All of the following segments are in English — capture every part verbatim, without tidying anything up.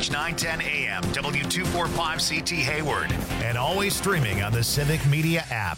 News nine ten A M, W two forty-five C T Hayward, and always streaming on the Civic Media app.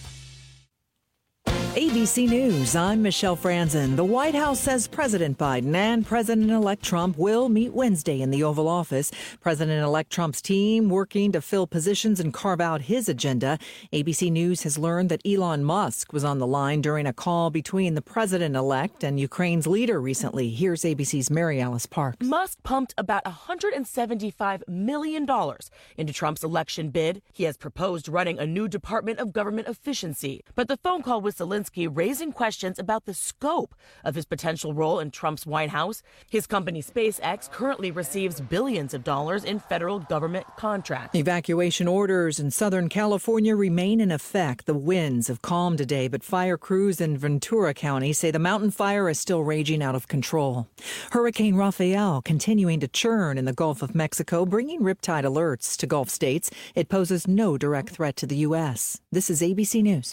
A B C News, I'm Michelle Franzen. The White House says President Biden and President-elect Trump will meet Wednesday in the Oval Office. President-elect Trump's team working to fill positions and carve out his agenda. A B C News has learned that Elon Musk was on the line during a call between the president-elect and Ukraine's leader recently. Here's A B C's Mary Alice Parks. Musk pumped about one hundred seventy-five million dollars into Trump's election bid. He has proposed running a new Department of Government Efficiency. But the phone call with Zelensky raising questions about the scope of his potential role in Trump's White House. His company SpaceX currently receives billions of dollars in federal government contracts. Evacuation orders in Southern California remain in effect. The winds have calmed today, but fire crews in Ventura County say the mountain fire is still raging out of control. Hurricane Rafael continuing to churn in the Gulf of Mexico, bringing riptide alerts to Gulf states. It poses no direct threat to the U S. This is A B C News.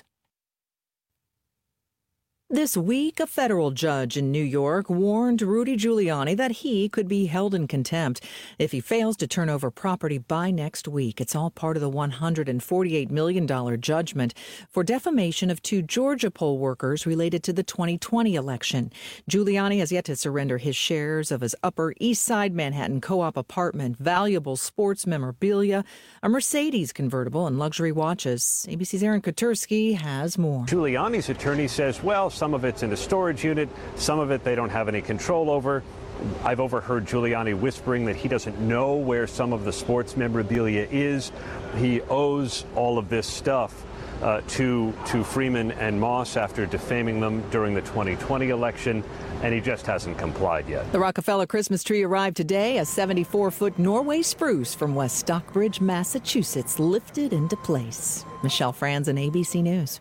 This week, a federal judge in New York warned Rudy Giuliani that he could be held in contempt if he fails to turn over property by next week. It's all part of the one hundred forty-eight million dollars judgment for defamation of two Georgia poll workers related to the twenty twenty election. Giuliani has yet to surrender his shares of his Upper East Side Manhattan co-op apartment, valuable sports memorabilia, a Mercedes convertible, and luxury watches. A B C's Aaron Kotursky has more. Giuliani's attorney says, well, some of it's in a storage unit, some of it they don't have any control over. I've overheard Giuliani whispering that he doesn't know where some of the sports memorabilia is. He owes all of this stuff uh, to, to Freeman and Moss after defaming them during the twenty twenty election, and he just hasn't complied yet. The Rockefeller Christmas tree arrived today. A seventy-four-foot Norway spruce from West Stockbridge, Massachusetts, lifted into place. Michelle Franzen, A B C News.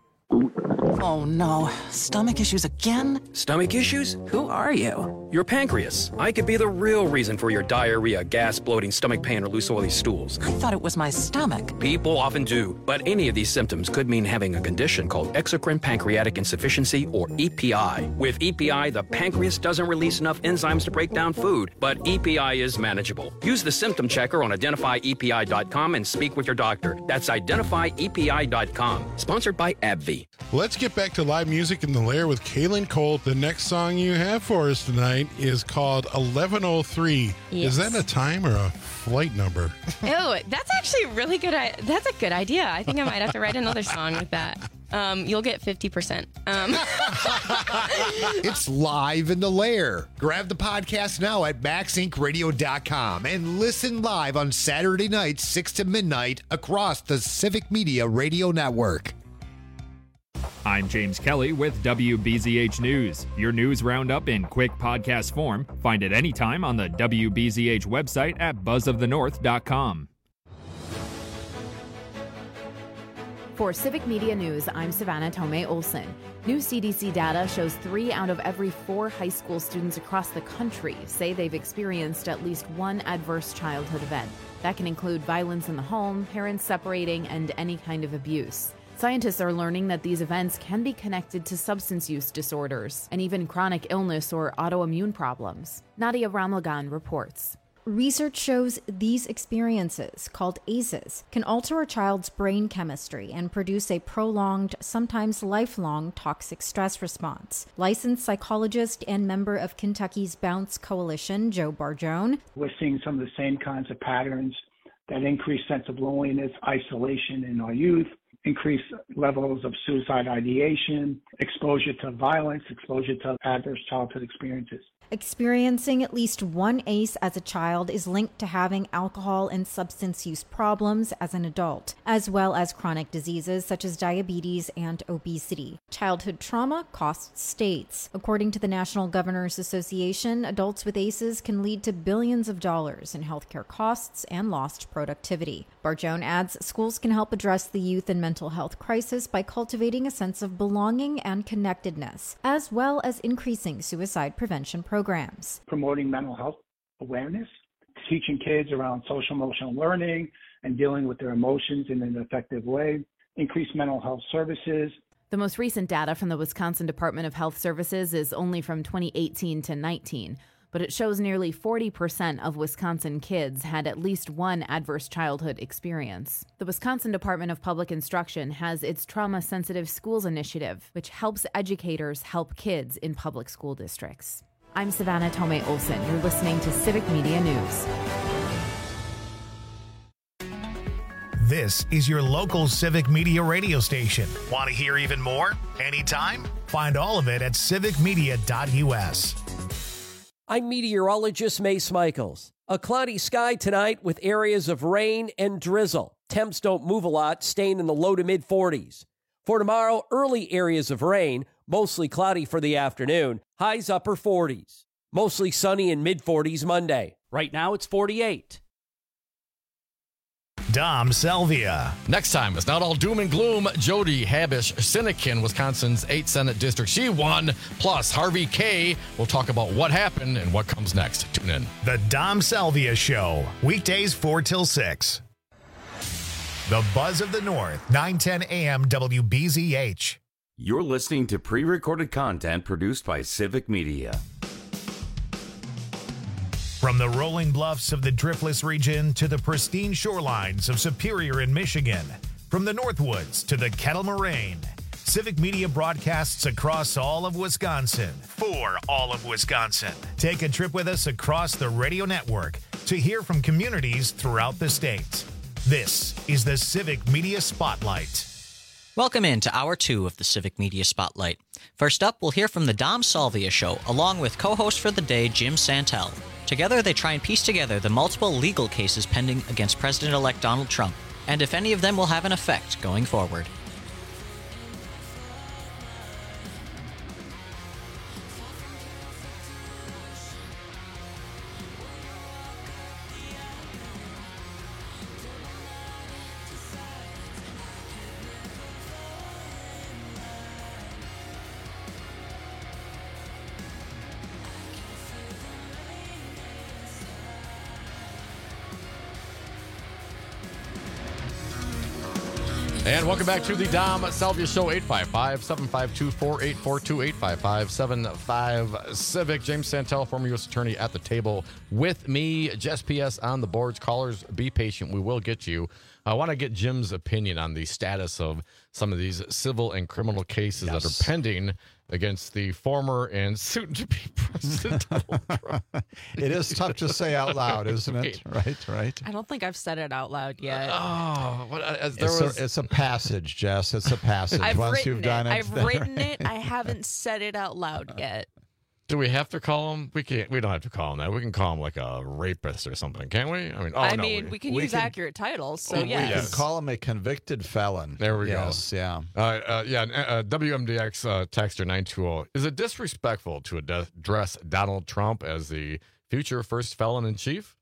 Oh no, stomach issues again? Stomach issues? Who are you? Your pancreas. I could be the real reason for your diarrhea, gas, bloating, stomach pain, or loose oily stools. I thought it was my stomach. People often do, but any of these symptoms could mean having a condition called exocrine pancreatic insufficiency, or E P I. With E P I, the pancreas doesn't release enough enzymes to break down food, but E P I is manageable. Use the symptom checker on identify E P I dot com and speak with your doctor. That's identify E P I dot com. Sponsored by AbbVie. Let's get back to live music in the Lair with Kaylin Cole. The next song you have for us tonight is called eleven oh three. Yes. Is that a time or a flight number? Oh, that's actually really good. I- that's a good idea. I think I might have to write another song with that. Um, you'll get fifty percent. Um. It's live in the Lair. Grab the podcast now at max inc radio dot com and listen live on Saturday nights, six to midnight, across the Civic Media Radio Network. I'm James Kelly with W B Z H News. Your news roundup in quick podcast form. Find it anytime on the W B Z H website at buzz of the north dot com. For Civic Media News, I'm Savannah Tomei Olson. New C D C data shows three out of every four high school students across the country say they've experienced at least one adverse childhood event. That can include violence in the home, parents separating, and any kind of abuse. Scientists are learning that these events can be connected to substance use disorders and even chronic illness or autoimmune problems. Nadia Ramlagan reports. Research shows these experiences, called A C Es, can alter a child's brain chemistry and produce a prolonged, sometimes lifelong, toxic stress response. Licensed psychologist and member of Kentucky's Bounce Coalition, Joe Barjone. We're seeing some of the same kinds of patterns, that increased sense of loneliness, isolation in our youth, increased levels of suicide ideation, exposure to violence, exposure to adverse childhood experiences. Experiencing at least one A C E as a child is linked to having alcohol and substance use problems as an adult, as well as chronic diseases such as diabetes and obesity. Childhood trauma costs states. According to the National Governors Association, adults with A C Es can lead to billions of dollars in healthcare costs and lost productivity. Barjone adds schools can help address the youth and mental health crisis by cultivating a sense of belonging and connectedness, as well as increasing suicide prevention programs. programs. Promoting mental health awareness, teaching kids around social emotional learning and dealing with their emotions in an effective way, increase mental health services. The most recent data from the Wisconsin Department of Health Services is only from twenty eighteen to nineteen. but it shows nearly forty percent of Wisconsin kids had at least one adverse childhood experience. The Wisconsin Department of Public Instruction has its Trauma Sensitive Schools Initiative, which helps educators help kids in public school districts. I'm Savannah Tomei Olson. You're listening to Civic Media News. This is your local Civic Media radio station. Want to hear even more? Anytime? Find all of it at civic media dot u s. I'm meteorologist Mace Michaels. A cloudy sky tonight with areas of rain and drizzle. Temps don't move a lot, staying in the low to mid forties. For tomorrow, early areas of rain, mostly cloudy for the afternoon, highs upper forties. Mostly sunny in mid forties Monday. Right now it's forty-eight. Dom Salvia. Next time, it's not all doom and gloom. Jody Habish Sinekin, Wisconsin's eighth Senate District. She won. Plus, Harvey K. will talk about what happened and what comes next. Tune in. The Dom Salvia Show. Weekdays four till six. The Buzz of the North. nine ten a.m. W B Z H. You're listening to pre-recorded content produced by Civic Media. From the rolling bluffs of the Driftless region to the pristine shorelines of Superior in Michigan, from the Northwoods to the Kettle Moraine, Civic Media broadcasts across all of Wisconsin for all of Wisconsin. Take a trip with us across the radio network to hear from communities throughout the state. This is the Civic Media Spotlight. Welcome in to Hour two of the Civic Media Spotlight. First up, we'll hear from the Dom Salvia Show, along with co-host for the day, Jim Santel. Together, they try and piece together the multiple legal cases pending against President-elect Donald Trump, and if any of them will have an effect going forward. And welcome back to the Dom Salvia Show, eight five five, seven five two, four eight four two, eight five five, seven five Civic. James Santel, former U S attorney at the table with me. Jess P S on the boards. Callers, be patient. We will get you. I want to get Jim's opinion on the status of some of these civil and criminal cases yes. that are pending against the former and soon-to-be President Donald Trump. It is tough to say out loud, isn't it? Right, right. I don't think I've said it out loud yet. Oh, what, uh, there it's, was... a, it's a passage, Jess. It's a passage. I've Once written you've done it. it, I've then, written right? it. I haven't said it out loud yet. Do we have to call him? We can't. We don't have to call him that. We can call him like a rapist or something, can't we? I mean, oh, I no, mean, we, we can we use can, accurate titles. So oh, yes. we can call him a convicted felon. There we yes, go. Yeah. Uh, uh, yeah. Uh, W M D X uh, texter nine two zero. Is it disrespectful to address Donald Trump as the future first felon in chief?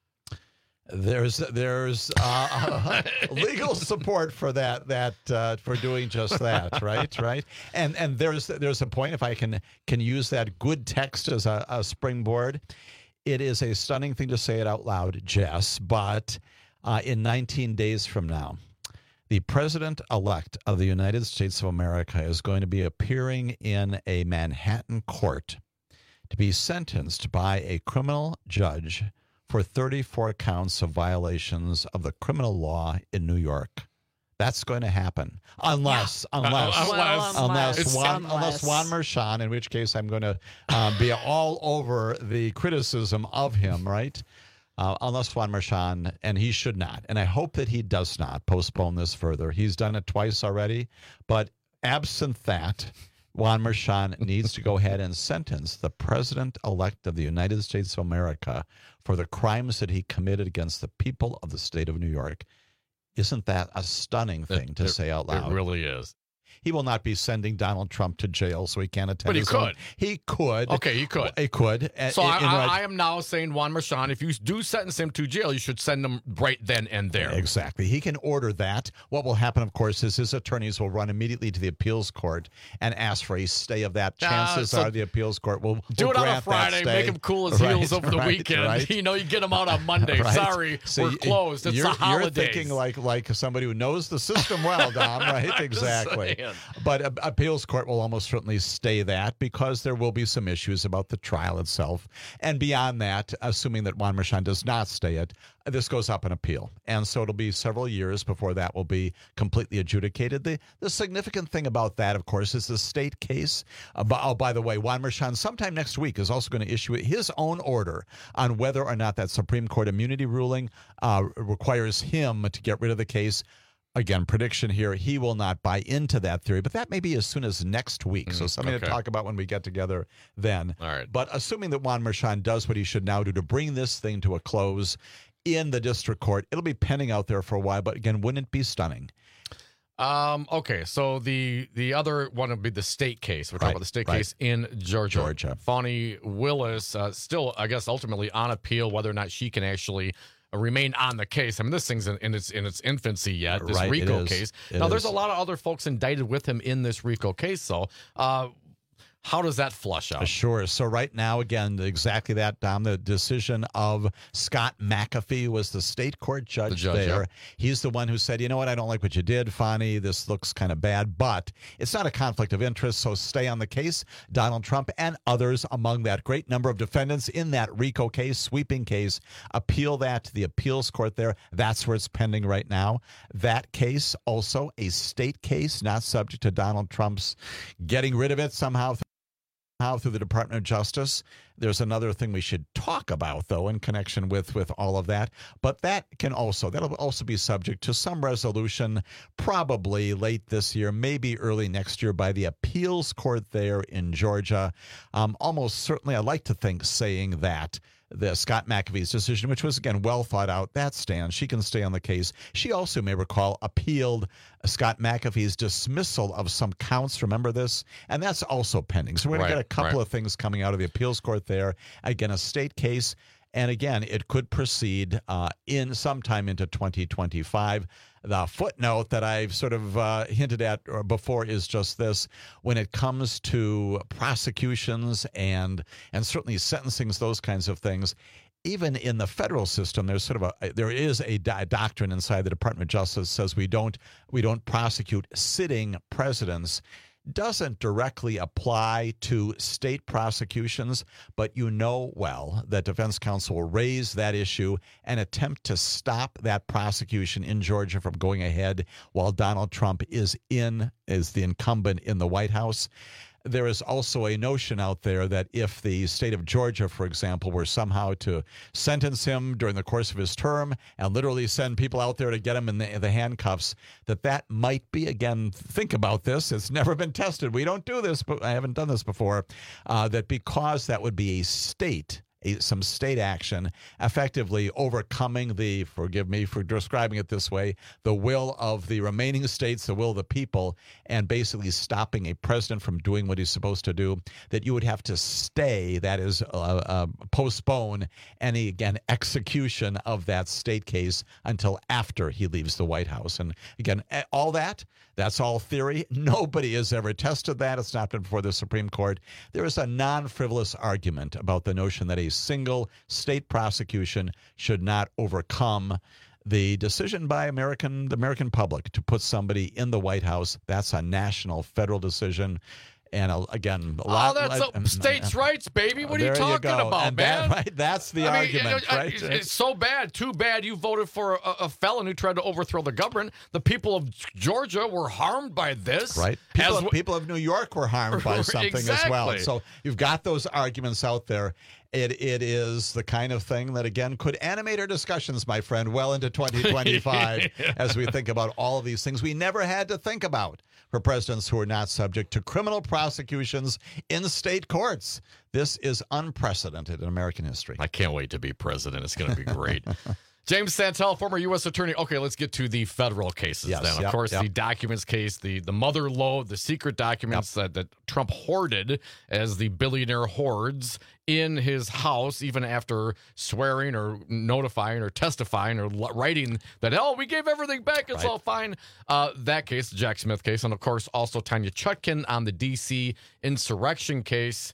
There's there's uh, legal support for that that uh, for doing just that, right, right, and and there's there's a point, if I can can use that good text as a, a springboard. It is a stunning thing to say it out loud, Jess, but uh, in nineteen days from now, the president-elect of the United States of America is going to be appearing in a Manhattan court to be sentenced by a criminal judge for thirty-four counts of violations of the criminal law in New York. That's going to happen. Unless, yeah. unless, uh, unless, unless, unless, Juan, unless Juan Merchan, in which case I'm going to uh, be all over the criticism of him, right? Uh, unless Juan Merchan, and he should not. And I hope that he does not postpone this further. He's done it twice already. But absent that, Juan Merchan needs to go ahead and sentence the president-elect of the United States of America for the crimes that he committed against the people of the state of New York. Isn't that a stunning thing it, to it, say out loud? It really is. He will not be sending Donald Trump to jail, so he can't attend. But he his could. Own. He could. Okay, he could. He could. So in, I, in I, right. I am now saying, Juan Merchan, if you do sentence him to jail, you should send him right then and there. Exactly. He can order that. What will happen, of course, is his attorneys will run immediately to the appeals court and ask for a stay of that. Chances uh, so are the appeals court will, will do it grant on a Friday, make him cool his right, heels over the right, weekend. Right. You know, you get him out on Monday. Right. Sorry, so we're you, closed. It's you're, a holiday. You're thinking like like somebody who knows the system well, Dom, right? Exactly. again. But a, appeals court will almost certainly stay that because there will be some issues about the trial itself. And beyond that, assuming that Juan Merchan does not stay it, this goes up in appeal. And so it'll be several years before that will be completely adjudicated. The the significant thing about that, of course, is the state case. Uh, by, oh, by the way, Juan Merchan sometime next week is also going to issue his own order on whether or not that Supreme Court immunity ruling uh, requires him to get rid of the case. Again, prediction here, he will not buy into that theory, but that may be as soon as next week. So something okay. to talk about when we get together then. All right. But assuming that Juan Merchan does what he should now do to bring this thing to a close in the district court, it'll be pending out there for a while, but again, wouldn't it be stunning? Um, okay, so the the other one would be the state case. We're Right, talking about the state right. case in Georgia. Georgia. Fani Willis, uh, still, I guess, ultimately on appeal, whether or not she can actually uh, remain on the case. I mean, this thing's in, in its in its infancy yet, this Right, it RICO is. case. It now, there's is. a lot of other folks indicted with him in this RICO case, though. Uh, How does that flush out? Sure. So right now, again, exactly that, Dom, the decision of Scott McAfee was the state court judge, The judge, there. yeah. He's the one who said, you know what, I don't like what you did, Fani. This looks kind of bad, but it's not a conflict of interest, so stay on the case. Donald Trump and others among that great number of defendants in that RICO case, sweeping case, appeal that to the appeals court there. That's where it's pending right now. That case, also a state case, not subject to Donald Trump's getting rid of it somehow How through the Department of Justice. There's another thing we should talk about, though, in connection with, with all of that. But that can also, that'll also be subject to some resolution, probably late this year, maybe early next year, by the appeals court there in Georgia. Um, almost certainly, I like to think saying that the Scott McAfee's decision, which was, again, well thought out, that stands. She can stay on the case. She also, may recall, appealed Scott McAfee's dismissal of some counts. Remember this? And that's also pending. So we're going Right, to get a couple right. of things coming out of the appeals court there. Again, a state case. And again, it could proceed uh, in sometime into twenty twenty-five. The footnote that I've sort of uh, hinted at before is just this: when it comes to prosecutions and and certainly sentencings, those kinds of things, even in the federal system, there's sort of a there is a, di- doctrine inside the Department of Justice that says we don't we don't prosecute sitting presidents. Doesn't directly apply to state prosecutions, but you know well that defense counsel will raise that issue and attempt to stop that prosecution in Georgia from going ahead while Donald Trump is in is the incumbent in the White House. There is also a notion out there that if the state of Georgia, for example, were somehow to sentence him during the course of his term and literally send people out there to get him in the, the handcuffs, that that might be, again, think about this. It's never been tested. We don't do this, but I haven't done this before, uh, that because that would be a state A, some state action, effectively overcoming the, forgive me for describing it this way, the will of the remaining states, the will of the people, and basically stopping a president from doing what he's supposed to do, that you would have to stay, that is, uh, uh, postpone any, again, execution of that state case until after he leaves the White House. And again, all that, that's all theory. Nobody has ever tested that. It's not been before the Supreme Court. There is a non-frivolous argument about the notion that a single state prosecution should not overcome the decision by American the American public to put somebody in the White House. That's a national federal decision. And uh, again, a lot. Oh, that's uh, a, states' rights, baby. What are you there talking go. about, And man? that- right, that's the I mean, argument, I- I- right? It's, it's so bad. Too bad you voted for a, a felon who tried to overthrow the government. The people of Georgia were harmed by this. Right. People, As of, w- people of New York were harmed by something as well. Exactly. So you've got those arguments out there. It It is the kind of thing that, again, could animate our discussions, my friend, well into twenty twenty-five as we think about all of these things we never had to think about for presidents who are not subject to criminal prosecutions in state courts. This is unprecedented in American history. I can't wait to be president. It's going to be great. James Santel, former U S attorney. Okay, let's get to the federal cases Yes, then. Of yep, course, yep. the documents case, the, the mother lode, the secret documents that, that Trump hoarded as the billionaire hoards in his house, even after swearing or notifying or testifying or l- writing that, oh, we gave everything back, it's Right. all fine. Uh, that case, the Jack Smith case, and of course, also Tanya Chutkin on the D C insurrection case.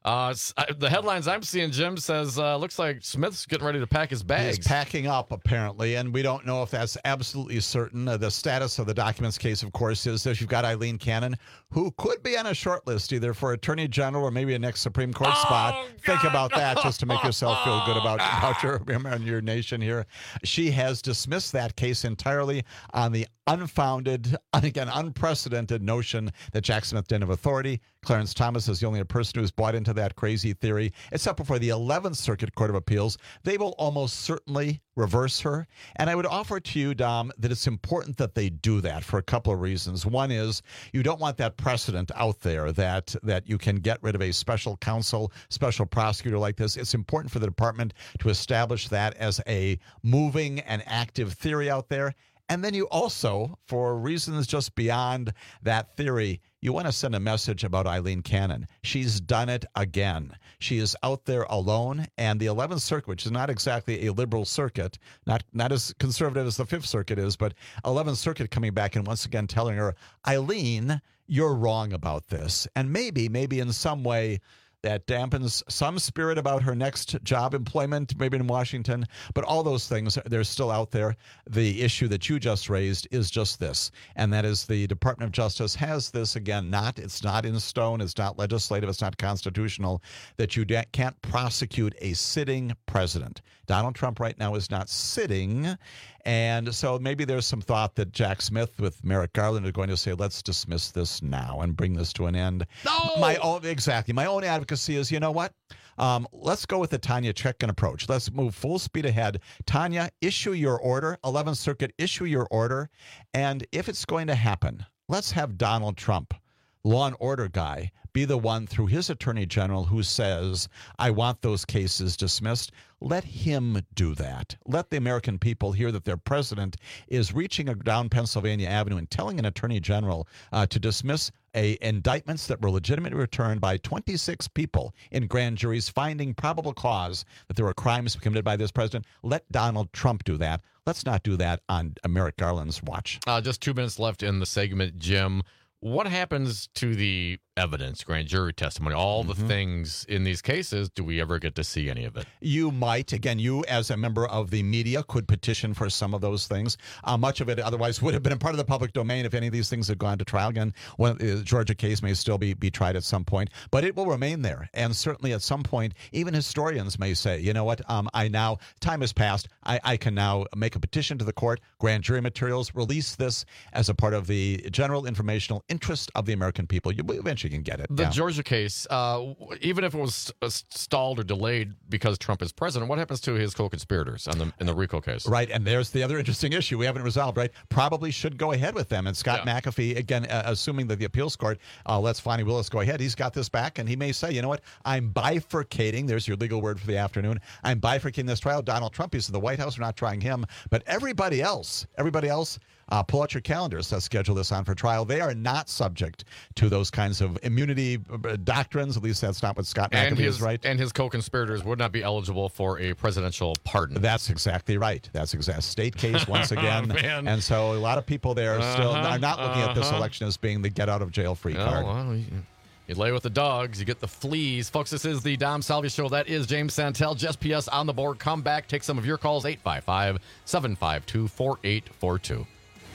Uh, s- uh, the headlines I'm seeing, Jim, says uh, looks like Smith's getting ready to pack his bags. He's packing up, apparently, and we don't know if that's absolutely certain. Uh, the status of the documents case, of course, is that you've got Eileen Cannon, who could be on a short list either for Attorney General or maybe a next Supreme Court Oh, spot. God, Think about no. that just to make yourself feel good about, about your, your nation here. She has dismissed that case entirely on the unfounded, again, unprecedented notion that Jack Smith didn't have authority. Clarence Thomas is the only person who's bought into that crazy theory, except for the eleventh Circuit Court of Appeals. They will almost certainly reverse her. And I would offer to you, Dom, that it's important that they do that for a couple of reasons. One is you don't want that precedent out there that, that you can get rid of a special counsel, special prosecutor like this. It's important for the department to establish that as a moving and active theory out there. And then you also, for reasons just beyond that theory, you want to send a message about Eileen Cannon. She's done it again. She is out there alone, and the eleventh Circuit, which is not exactly a liberal circuit, not not as conservative as the fifth Circuit is, but eleventh Circuit coming back and once again telling her, Eileen, you're wrong about this. And maybe, maybe in some way, that dampens some spirit about her next job employment, maybe in Washington. But all those things, they're still out there. The issue that you just raised is just this, and that is the Department of Justice has this, again, not, it's not in stone, it's not legislative, it's not constitutional, that you da- can't prosecute a sitting president. Donald Trump right now is not sitting, and so maybe there's some thought that Jack Smith with Merrick Garland are going to say, let's dismiss this now and bring this to an end. No! My own, exactly. My own advocacy is, you know what? Um, let's go with the Tanya Chutkan approach. Let's move full speed ahead. Tanya, issue your order. eleventh Circuit, issue your order. And if it's going to happen, let's have Donald Trump, law and order guy, be the one through his attorney general who says, I want those cases dismissed. Let him do that. Let the American people hear that their president is reaching down Pennsylvania Avenue and telling an attorney general uh, to dismiss a indictments that were legitimately returned by twenty-six people in grand juries finding probable cause that there were crimes committed by this president. Let Donald Trump do that. Let's not do that on Merrick Garland's watch. Uh, just two minutes left in the segment, Jim. What happens to the evidence, grand jury testimony, all the Mm-hmm. things in these cases? Do we ever get to see any of it? You might, again, you as a member of the media could petition for some of those things. Uh, much of it otherwise would have been a part of the public domain if any of these things had gone to trial. Again, one, the Georgia case may still be, be tried at some point, but it will remain there. And certainly at some point, even historians may say, you know what, um, I now, time has passed, I, I can now make a petition to the court, grand jury materials, release this as a part of the general informational interest of the American people. You eventually can get it. The yeah. Georgia case, uh, even if it was uh, stalled or delayed because Trump is president, what happens to his co-conspirators on the, in the RICO case? Right, and there's the other interesting issue we haven't resolved, right? Probably should go ahead with them. And Scott Yeah. McAfee, again, uh, assuming that the appeals court uh, lets Fonnie Willis go ahead, he's got this back, and he may say, you know what, I'm bifurcating, there's your legal word for the afternoon, I'm bifurcating this trial. Donald Trump, he's in the White House, we're not trying him, but everybody else, everybody else, Uh, pull out your calendars. Let's schedule this on for trial. They are not subject to those kinds of immunity uh, doctrines. At least that's not what Scott McAfee And his, is, right? and his co-conspirators would not be eligible for a presidential pardon. That's exactly right. That's exact state case once again. Man. And so a lot of people there still Uh-huh, are not looking at this uh-huh. election as being the get out of jail free Oh, card. well, you, you lay with the dogs, you get the fleas. Folks, this is the Dom Salvia Show. That is James Santel. Jess P S on the board. Come back. Take some of your calls. eight five five, seven five two, four eight four two.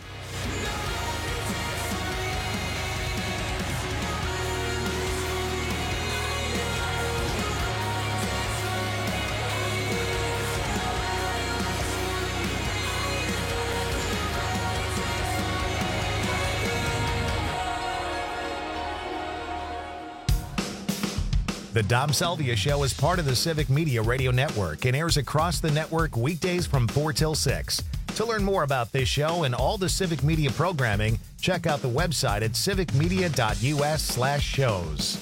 The Dom Salvia Show is part of the Civic Media Radio Network and airs across the network weekdays from four till six. To learn more about this show and all the Civic Media programming, check out the website at civicmedia.us slash shows.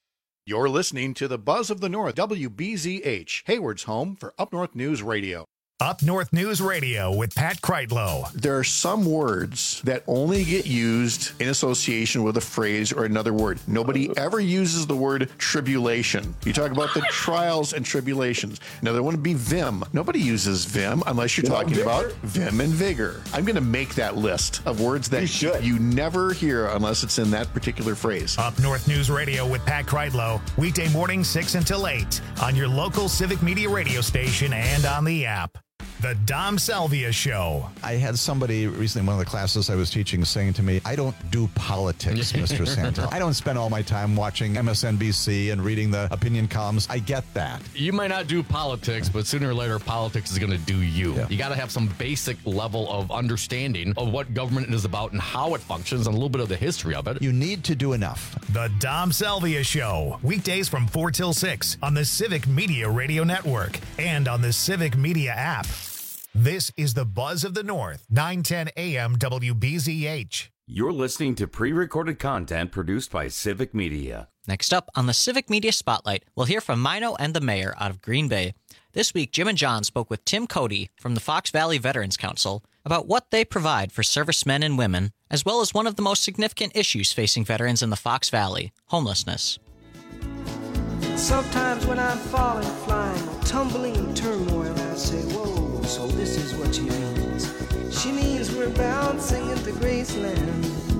You're listening to the Buzz of the North, W B Z H, Hayward's home for Up North News Radio. Up North News Radio with Pat Kreitlow. There are some words that only get used in association with a phrase or another word. Nobody ever uses the word tribulation. You talk about the trials and tribulations. Another one would be vim. Nobody uses vim unless you're Vim talking vigor? about vim and vigor. I'm going to make that list of words that you, you never hear unless it's in that particular phrase. Up North News Radio with Pat Kreitlow. Weekday morning six until eight on your local Civic Media radio station and on the app. The Dom Salvia Show. I had somebody recently in one of the classes I was teaching saying to me, I don't do politics, Mister Santel. I don't spend all my time watching M S N B C and reading the opinion columns. I get that. You might not do politics, but sooner or later, politics is going to do you. Yeah. You got to have some basic level of understanding of what government is about and how it functions and a little bit of the history of it. You need to do enough. The Dom Salvia Show. Weekdays from four till six on the Civic Media Radio Network and on the Civic Media app. This is the Buzz of the North, nine ten A M W B Z H. You're listening to pre-recorded content produced by Civic Media. Next up on the Civic Media Spotlight, we'll hear from Mino and the mayor out of Green Bay. This week, Jim and John spoke with Tim Cody from the Fox Valley Veterans Council about what they provide for servicemen and women, as well as one of the most significant issues facing veterans in the Fox Valley, homelessness. Sometimes when I'm falling, flying, or tumbling in turmoil, I say, whoa, so this is what she means. She means we're bouncing into Graceland.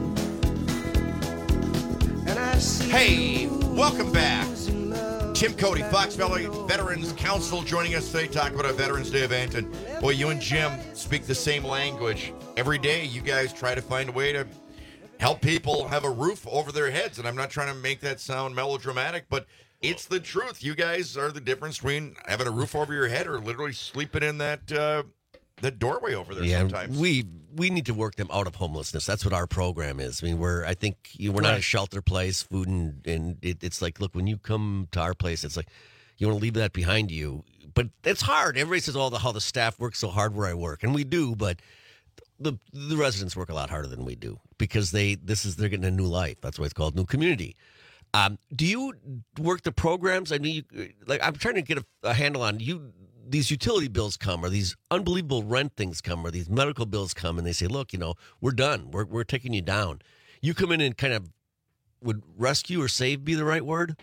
And I see Hey, welcome back. Tim Cody, Fox Valley Veterans Council, joining us today, talking about our Veterans Day event. And boy, you and Jim speak the same language. Every day, you guys try to find a way to help people have a roof over their heads. And I'm not trying to make that sound melodramatic, but it's the truth. You guys are the difference between having a roof over your head or literally sleeping in that uh, the doorway over there yeah, sometimes. We we need to work them out of homelessness. That's what our program is. I mean, we're I think you, we're not Right. a shelter place, food and and it, it's like, look, when you come to our place, it's like you want to leave that behind you. But it's hard. Everybody says, "Oh, the how the staff works so hard where I work," and we do, but the the residents work a lot harder than we do because they this is they're getting a new life. That's why it's called new community. Um, do you work the programs? I mean, you, like I'm trying to get a, a handle on you. These utility bills come, or these unbelievable rent things come, or these medical bills come, and they say, "Look, you know, we're done. We're we're taking you down." You come in and kind of would rescue or save be the right word?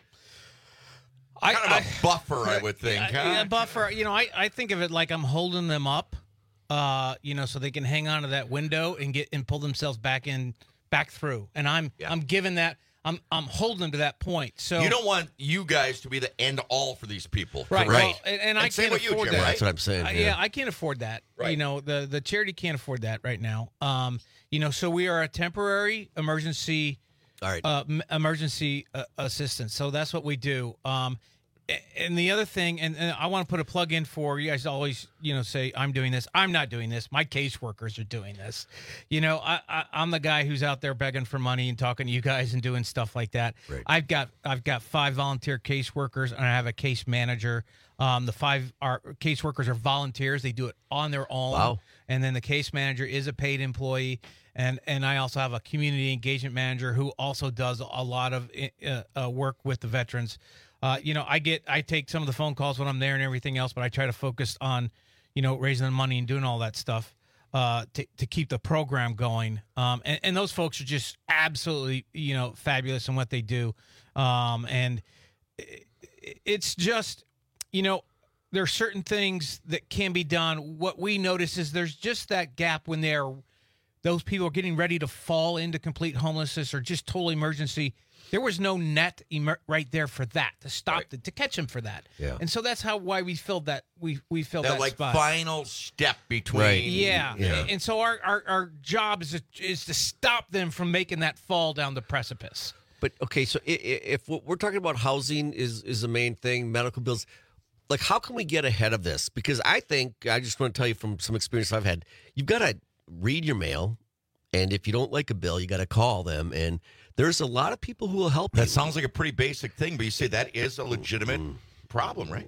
I, kind of a buffer, I would think. Yeah, huh? yeah, buffer. You know, I, I think of it like I'm holding them up, uh, you know, so they can hang on to that window and get and pull themselves back in, back through. And I'm I'm giving that. I'm I'm holding them to that point. So You don't want you guys to be the end all for these people, Right, correct? well, and, and I same can't with you, afford Jim, that. right? That's what I'm saying. Uh, yeah. yeah, I can't afford that. Right. You know, the the charity can't afford that right now. Um, you know, so we are a temporary emergency, all right, uh, m- emergency uh, assistance. So that's what we do. Um, a- and the other thing, and, and I want to put a plug in for you guys. Always, you know, say I'm doing this. I'm not doing this. My caseworkers are doing this. You know, I, I I'm the guy who's out there begging for money and talking to you guys and doing stuff like that. Right. I've got I've got five volunteer caseworkers and I have a case manager. Um, the five are caseworkers are volunteers. They do it on their own. Wow. And then the case manager is a paid employee. And and I also have a community engagement manager who also does a lot of uh, uh, work with the veterans. Uh, you know, I get I take some of the phone calls when I'm there and everything else, but I try to focus on, you know, raising the money and doing all that stuff uh, to to keep the program going. Um, and, and those folks are just absolutely, you know, fabulous in what they do. Um, and it, it's just, you know, there are certain things that can be done. What we notice is there's just that gap when they're those people are getting ready to fall into complete homelessness or just total emergency. There was no net emer- right there for that to stop right. the, to catch them for that. Yeah. And so that's how why we filled that we we filled that, that like spot. final step between. Right. Yeah. Yeah. And so our, our, our job is to, is to stop them from making that fall down the precipice. But okay, so if, if what we're talking about housing is is the main thing, medical bills, like how can we get ahead of this? Because I think I just want to tell you from some experience I've had, you've got to read your mail, and if you don't like a bill, you got to call them, and there's a lot of people who will help you. That sounds like a pretty basic thing, but you say that is a legitimate mm. problem, right?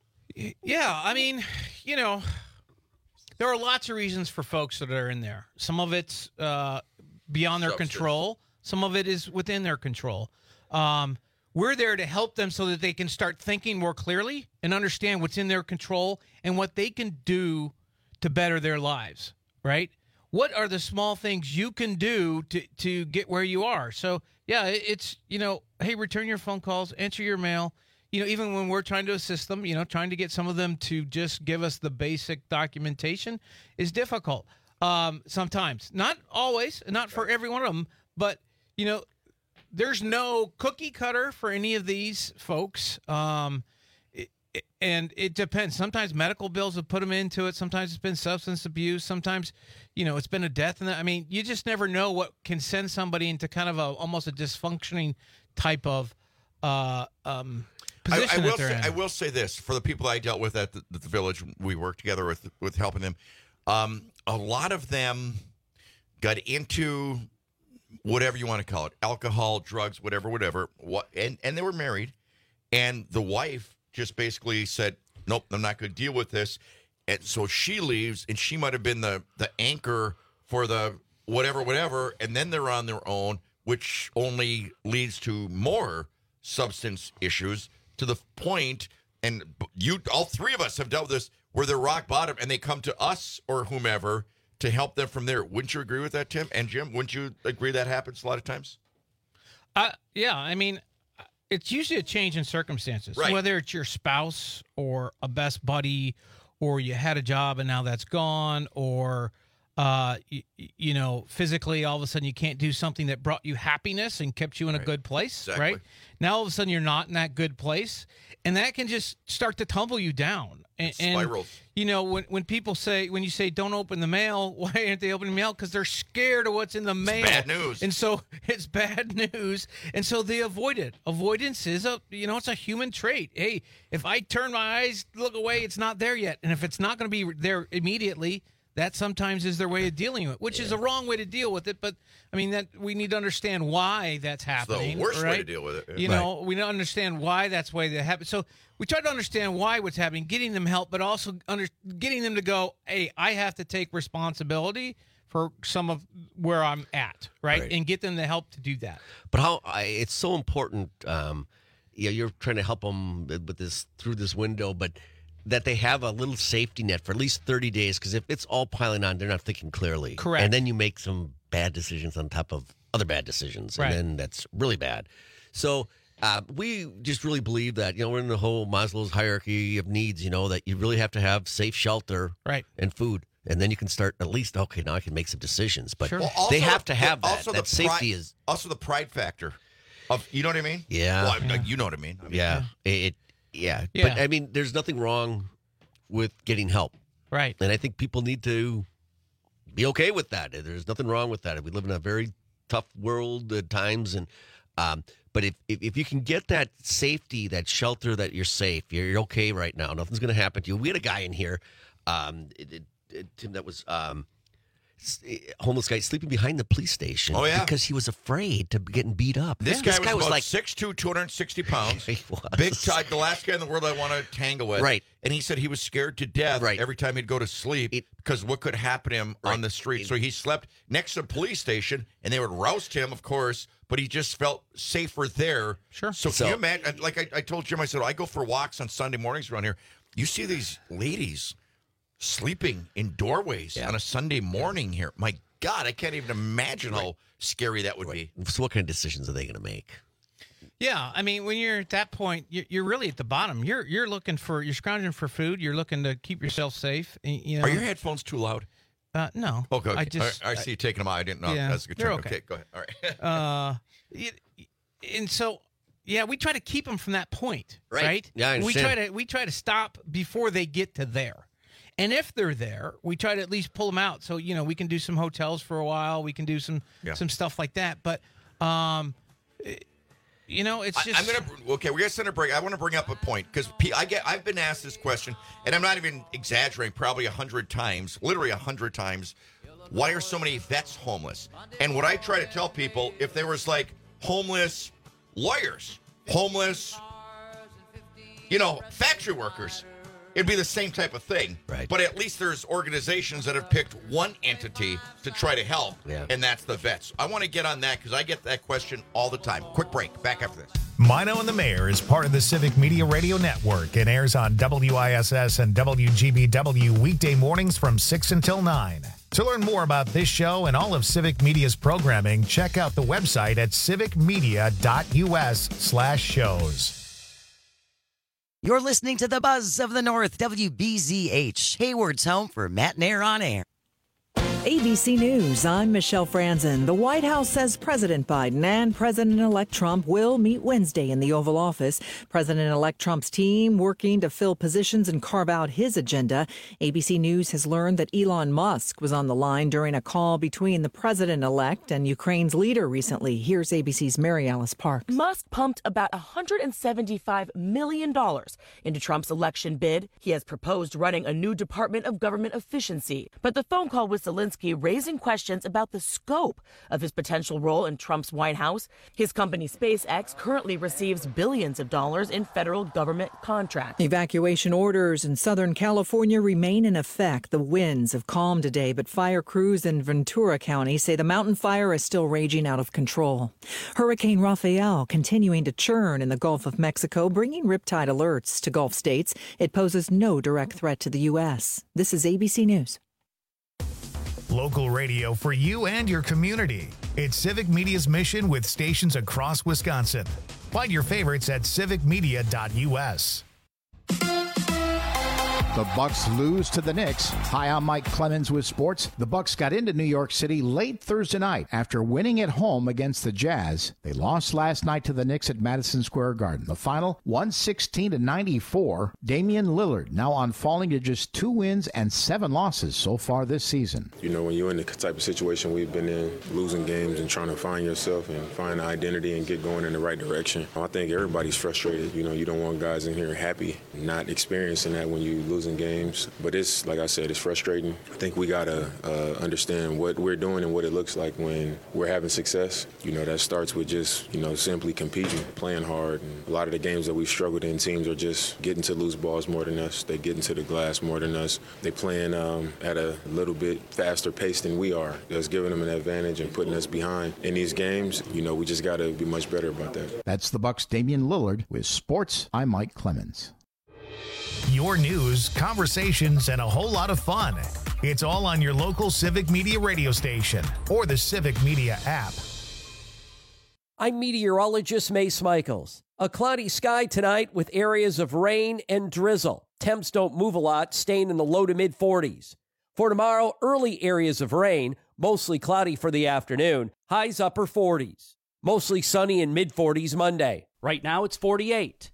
Yeah, I mean, you know, there are lots of reasons for folks that are in there. Some of it's uh, beyond their Substance. control. Some of it is within their control. Um, we're there to help them so that they can start thinking more clearly and understand what's in their control and what they can do to better their lives, right? What are the small things you can do to, to get where you are? So, yeah, it's, you know, hey, return your phone calls, answer your mail. You know, even when we're trying to assist them, you know, trying to get some of them to just give us the basic documentation is difficult um, sometimes. Not always, not for every one of them, but, you know, there's no cookie cutter for any of these folks. Um, it, it, and it depends. Sometimes medical bills have put them into it. Sometimes it's been substance abuse. Sometimes, you know, it's been a death. And I mean, you just never know what can send somebody into kind of a almost a dysfunctioning type of uh, um, position. I, I, will that they're say, in. I will say this for the people I dealt with at the, the village. We worked together with with helping them. Um, a lot of them got into whatever you want to call it, alcohol, drugs, whatever, whatever. What and, and they were married, and the wife just basically said, "Nope, I'm not going to deal with this." And so she leaves, and she might have been the the anchor for the whatever, whatever, and then they're on their own, which only leads to more substance issues to the point. And you, all three of us, have dealt with this where they're rock bottom, and they come to us or whomever to help them from there. Wouldn't you agree with that, Tim? And Jim, wouldn't you agree that happens a lot of times? Uh, yeah, I mean, it's usually a change in circumstances. Right. Whether it's your spouse or a best buddy, or you had a job and now that's gone, or, uh, you, you know, physically all of a sudden you can't do something that brought you happiness and kept you in a Right. good place, Exactly. right? Now all of a sudden you're not in that good place, and that can just start to tumble you down. And, and spirals. you know, when, when people say, when you say don't open the mail, why aren't they opening the mail? Because they're scared of what's in the mail. bad news. And so it's bad news. And so they avoid it. Avoidance is a, you know, it's a human trait. Hey, if I turn my eyes, look away, it's not there yet. And if it's not going to be there immediately, that sometimes is their way of dealing with it, which is a wrong way to deal with it. But I mean, that we need to understand why that's happening. It's the worst way right? to deal with it. You know, we don't understand why that's the way that happens. So we try to understand why what's happening, getting them help, but also under, getting them to go, hey, I have to take responsibility for some of where I'm at, right? Right. And get them the help to do that. But how I, it's so important. Um, yeah, you're trying to help them with this through this window, but that they have a little safety net for at least thirty days. Because if it's all piling on, they're not thinking clearly. Correct. And then you make some bad decisions on top of other bad decisions, Right. and then that's really bad. So uh, we just really believe that, you know, we're in the whole Maslow's hierarchy of needs. You know, that you really have to have safe shelter, right, and food. And then you can start at least, okay, now I can make some decisions. But Well, also they have the- to have that. Also That the safety pride, is also the pride factor of, you know what I mean? Yeah. Well, I- you know what I mean. I mean yeah. It, yeah. Yeah. But I mean, there's nothing wrong with getting help. Right. And I think people need to be okay with that. There's nothing wrong with that. We live in a very tough world at times. And, um, but if, if, if you can get that safety, that shelter, that you're safe, you're, you're okay right now, nothing's going to happen to you. We had a guy in here, um, it, it, it, Tim, that was, um, homeless guy sleeping behind the police station. Oh, yeah. Because he was afraid to be getting beat up. This guy was, about six two, two hundred sixty pounds. He was. Big time, the last guy in the world I want to tangle with. Right. And he said he was scared to death Right. every time he'd go to sleep because what could happen to him on the street. So he slept next to a police station, and they would roust him, of course, but he just felt safer there. Sure. So, So- can you imagine? Like I, I told Jim, I said, I go for walks on Sunday mornings around here. You see these ladies sleeping in doorways on a Sunday morning here. My God, I can't even imagine how scary that would be. So what kind of decisions are they going to make? Yeah, I mean, when you're at that point, you're, you're really at the bottom. You're you're looking for, you're scrounging for food. You're looking to keep yourself safe. y- You know, Are your headphones too loud? Uh, no. Okay, okay. I just I, I see you taking them out. I didn't know. Yeah, That's a good they're term. okay. Okay, go ahead. All right. uh, y- and so, yeah, we try to keep them from that point, Right. right? Yeah, I we try understand. to we try to stop before they get to there. And if they're there, we try to at least pull them out. So, you know, we can do some hotels for a while. We can do some Yeah. some stuff like that. But, um, it- you know, it's I, just I'm gonna okay. We're gonna send a break. I want to bring up a point because I get I've been asked this question, and I'm not even exaggerating. Probably a hundred times, literally a hundred times. Why are so many vets homeless? And what I try to tell people, if there was like homeless lawyers, homeless, you know, factory workers, it'd be the same type of thing. Right. But at least there's organizations that have picked one entity to try to help, Yeah. and that's the vets. I want to get on that because I get that question all the time. Quick break. Back after this. Mino and the Mayor is part of the Civic Media Radio Network and airs on W I S S and W G B W weekday mornings from six until nine. To learn more about this show and all of Civic Media's programming, check out the website at civicmedia.us slash shows. You're listening to the Buzz of the North, W B Z H, Hayward's home for Matt and Air on Air. A B C News, I'm Michelle Franzen. The White House says President Biden and President-elect Trump will meet Wednesday in the Oval Office. President-elect Trump's team working to fill positions and carve out his agenda. A B C News has learned that Elon Musk was on the line during a call between the president-elect and Ukraine's leader recently. Here's A B C's Mary Alice Parks. Musk pumped about one hundred seventy-five million dollars into Trump's election bid. He has proposed running a new Department of Government Efficiency. But the phone call with Zelensky raising questions about the scope of his potential role in Trump's White House. His company SpaceX currently receives billions of dollars in federal government contracts. Evacuation orders in Southern California remain in effect. The winds have calmed today, but fire crews in Ventura County say the mountain fire is still raging out of control. Hurricane Rafael continuing to churn in the Gulf of Mexico, bringing riptide alerts to Gulf states. It poses no direct threat to the U S. This is A B C News. Local radio for you and your community. It's Civic Media's mission with stations across Wisconsin. Find your favorites at civic media dot U S. The Bucks lose to the Knicks. Hi, I'm Mike Clemens with sports. The Bucks got into New York City late Thursday night after winning at home against the Jazz. They lost last night to the Knicks at Madison Square Garden. The final, one sixteen to ninety-four. Damian Lillard now on falling to just two wins and seven losses so far this season. You know, when you're in the type of situation we've been in, losing games and trying to find yourself and find identity and get going in the right direction, I think everybody's frustrated. You know, you don't want guys in here happy, not experiencing that when you lose in games. But it's, like I said, it's frustrating. I think we got to uh, understand what we're doing and what it looks like when we're having success. You know, that starts with just, you know, simply competing, playing hard. And a lot of the games that we've struggled in, teams are just getting to loose balls more than us. They get into the glass more than us. They playing um, at a little bit faster pace than we are. That's giving them an advantage and putting us behind. In these games, you know, we just got to be much better about that. That's the Bucks' Damian Lillard. With sports, I'm Mike Clemens. Your news, conversations, and a whole lot of fun. It's all on your local Civic Media radio station or the Civic Media app. I'm meteorologist Mace Michaels. A cloudy sky tonight with areas of rain and drizzle. Temps don't move a lot, staying in the low to mid forties. For tomorrow, early areas of rain, mostly cloudy for the afternoon, highs upper forties. Mostly sunny in mid forties Monday. Right now it's forty-eight.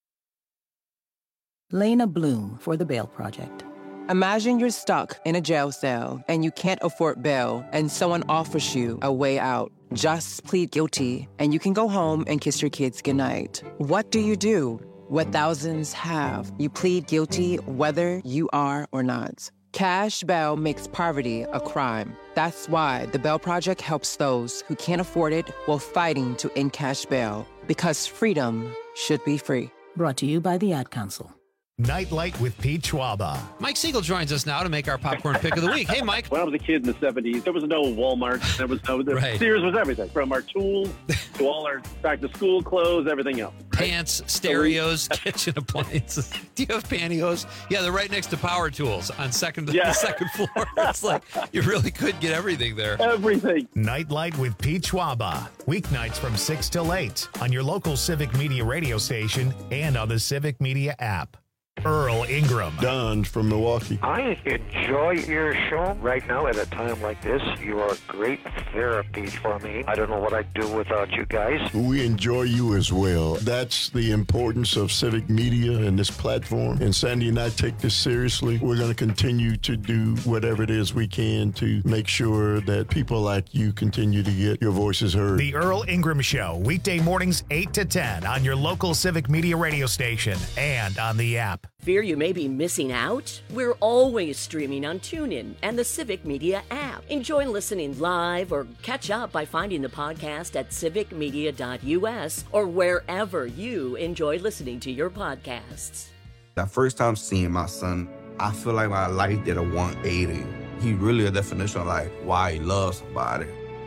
Lena Bloom for the Bail Project. Imagine you're stuck in a jail cell and you can't afford bail and someone offers you a way out. Just plead guilty and you can go home and kiss your kids goodnight. What do you do? What thousands have. You plead guilty whether you are or not. Cash bail makes poverty a crime. That's why the Bail Project helps those who can't afford it while fighting to end cash bail. Because freedom should be free. Brought to you by the Ad Council. Nightlight with Pete Schwaba. Mike Siegel joins us now to make our popcorn pick of the week. Hey, Mike. When I was a kid in the seventies, there was no Walmart. There was no, the right. Sears was everything, from our tools to all our back-to-school clothes, everything else. Pants, stereos, kitchen appliances. Do you have pantyhose? Yeah, they're right next to power tools on second Yeah. the second floor. It's like you really could get everything there. Everything. Nightlight with Pete Schwaba. Weeknights from six till eight on your local Civic Media radio station and on the Civic Media app. Earl Ingram. Don from Milwaukee. I enjoy your show right now at a time like this. You are great therapy for me. I don't know what I'd do without you guys. We enjoy you as well. That's the importance of Civic Media and this platform. And Sandy and I take this seriously. We're going to continue to do whatever it is we can to make sure that people like you continue to get your voices heard. The Earl Ingram Show, weekday mornings eight to ten on your local Civic Media radio station and on the app. Fear you may be missing out? We're always streaming on TuneIn and the Civic Media app. Enjoy listening live or catch up by finding the podcast at civic media dot U S or wherever you enjoy listening to your podcasts. The first time seeing my son, I feel like my life did a one eighty. He really a definition of like why he loves somebody.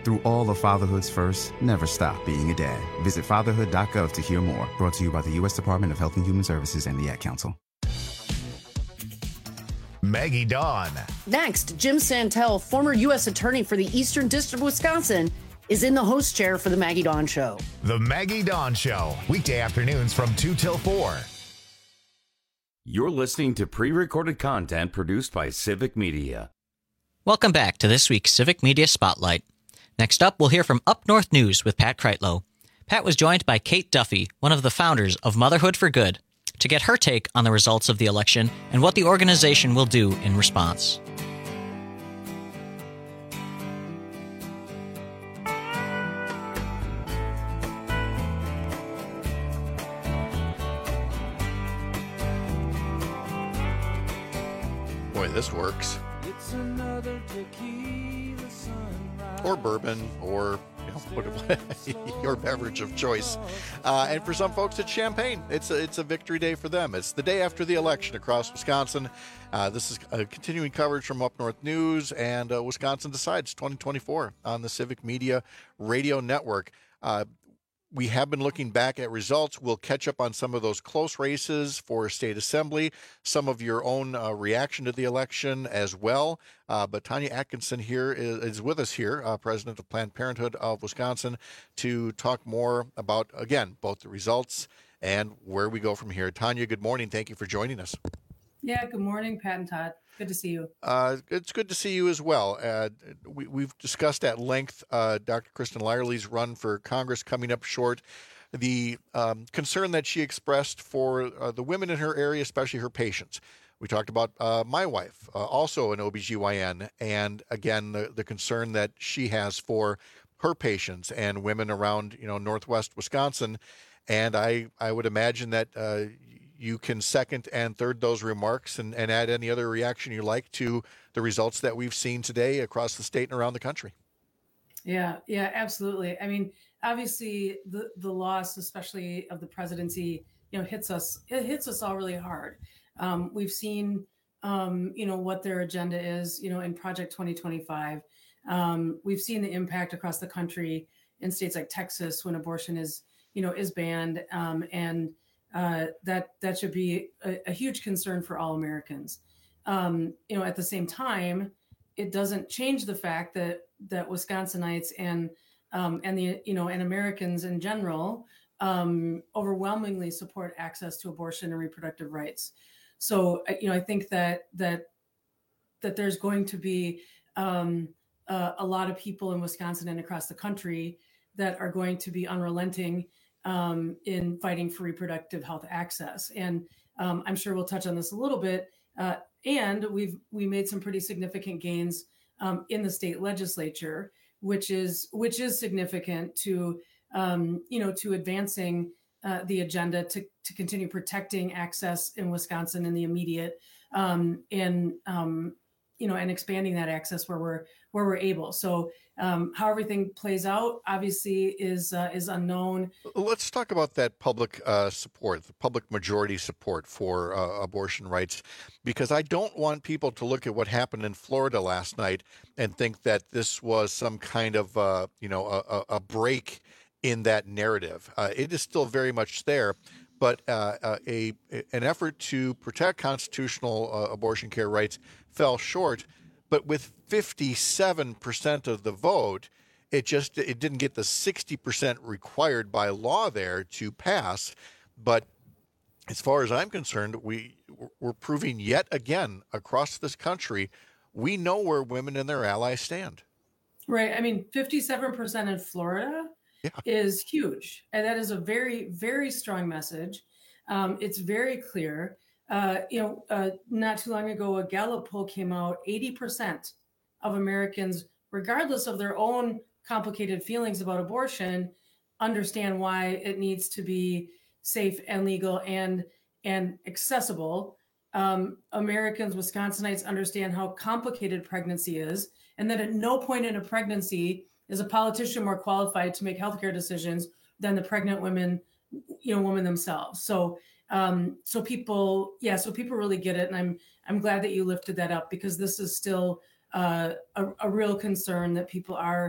Through all of fatherhood's first, never stop being a dad. Visit fatherhood dot gov to hear more. Brought to you by the U S Department of Health and Human Services and the Ad Council. Maggie Dawn. Next, Jim Santel, former U S attorney for the Eastern District of Wisconsin, is in the host chair for the Maggie Dawn Show. The Maggie Dawn Show, weekday afternoons from two till four. You're listening to pre-recorded content produced by Civic Media. Welcome back to this week's Civic Media Spotlight. Next up, we'll hear from Up North News with Pat Kreitlow. Pat was joined by Kate Duffy, one of the founders of Motherhood for Good, to get her take on the results of the election and what the organization will do in response. Boy, this works. Or bourbon, or you know, what, your beverage of choice. Uh, and for some folks, it's champagne. It's a, it's a victory day for them. It's the day after the election across Wisconsin. Uh, this is a continuing coverage from Up North News, and uh, Wisconsin Decides twenty twenty-four on the Civic Media Radio Network. Uh, We have been looking back at results. We'll catch up on some of those close races for state assembly, some of your own uh, reaction to the election as well. Uh, but Tanya Atkinson here is, is with us here, uh, president of Planned Parenthood of Wisconsin, to talk more about, again, both the results and where we go from here. Tanya, good morning. Thank you for joining us. Yeah, good morning, Pat and Todd. Good to see you. Uh, it's good to see you as well. Uh, we, we've discussed at length uh, Doctor Kristen Lyerly's run for Congress coming up short, the um, concern that she expressed for uh, the women in her area, especially her patients. We talked about uh, my wife, uh, also an O B G Y N, and again, the, the concern that she has for her patients and women around, you know, Northwest Wisconsin. And I, I would imagine that uh, you can second and third those remarks and, and add any other reaction you like to the results that we've seen today across the state and around the country. Yeah, yeah, absolutely. I mean, obviously the, the loss, especially of the presidency, you know, hits us, it hits us all really hard. Um, we've seen, um, you know, what their agenda is, you know, in Project twenty twenty-five. Um, we've seen the impact across the country in states like Texas when abortion is, you know, is banned. Um, and Uh, that that should be a, a huge concern for all Americans. Um, you know, at the same time, it doesn't change the fact that that Wisconsinites and um, and the you know and Americans in general um, overwhelmingly support access to abortion and reproductive rights. So you know, I think that that that there's going to be um, uh, a lot of people in Wisconsin and across the country that are going to be unrelenting Um, in fighting for reproductive health access. And um, I'm sure we'll touch on this a little bit. Uh, and we've we made some pretty significant gains um, in the state legislature, which is which is significant to um, you know to advancing uh, the agenda to to continue protecting access in Wisconsin in the immediate um, and um, you know and expanding that access where we're where we're able. So um, how everything plays out obviously is uh, is unknown. Let's talk about that public uh, support, the public majority support for uh, abortion rights, because I don't want people to look at what happened in Florida last night and think that this was some kind of uh, you know a, a break in that narrative. Uh, it is still very much there. But uh, uh, a an effort to protect constitutional uh, abortion care rights fell short. But with fifty-seven percent of the vote, it just it didn't get the sixty percent required by law there to pass. But as far as I'm concerned, we we're proving yet again across this country, we know where women and their allies stand. Right. I mean, fifty-seven percent in Florida. Yeah. Is huge. And that is a very, very strong message. Um, it's very clear. Uh, you know, uh, not too long ago, a Gallup poll came out, eighty percent of Americans, regardless of their own complicated feelings about abortion, understand why it needs to be safe and legal and, and accessible. Um, Americans, Wisconsinites understand how complicated pregnancy is, and that at no point in a pregnancy is a politician more qualified to make healthcare decisions than the pregnant women, you know, women themselves. So, um, so people, yeah, so people really get it, and I'm I'm glad that you lifted that up, because this is still uh, a, a real concern that people are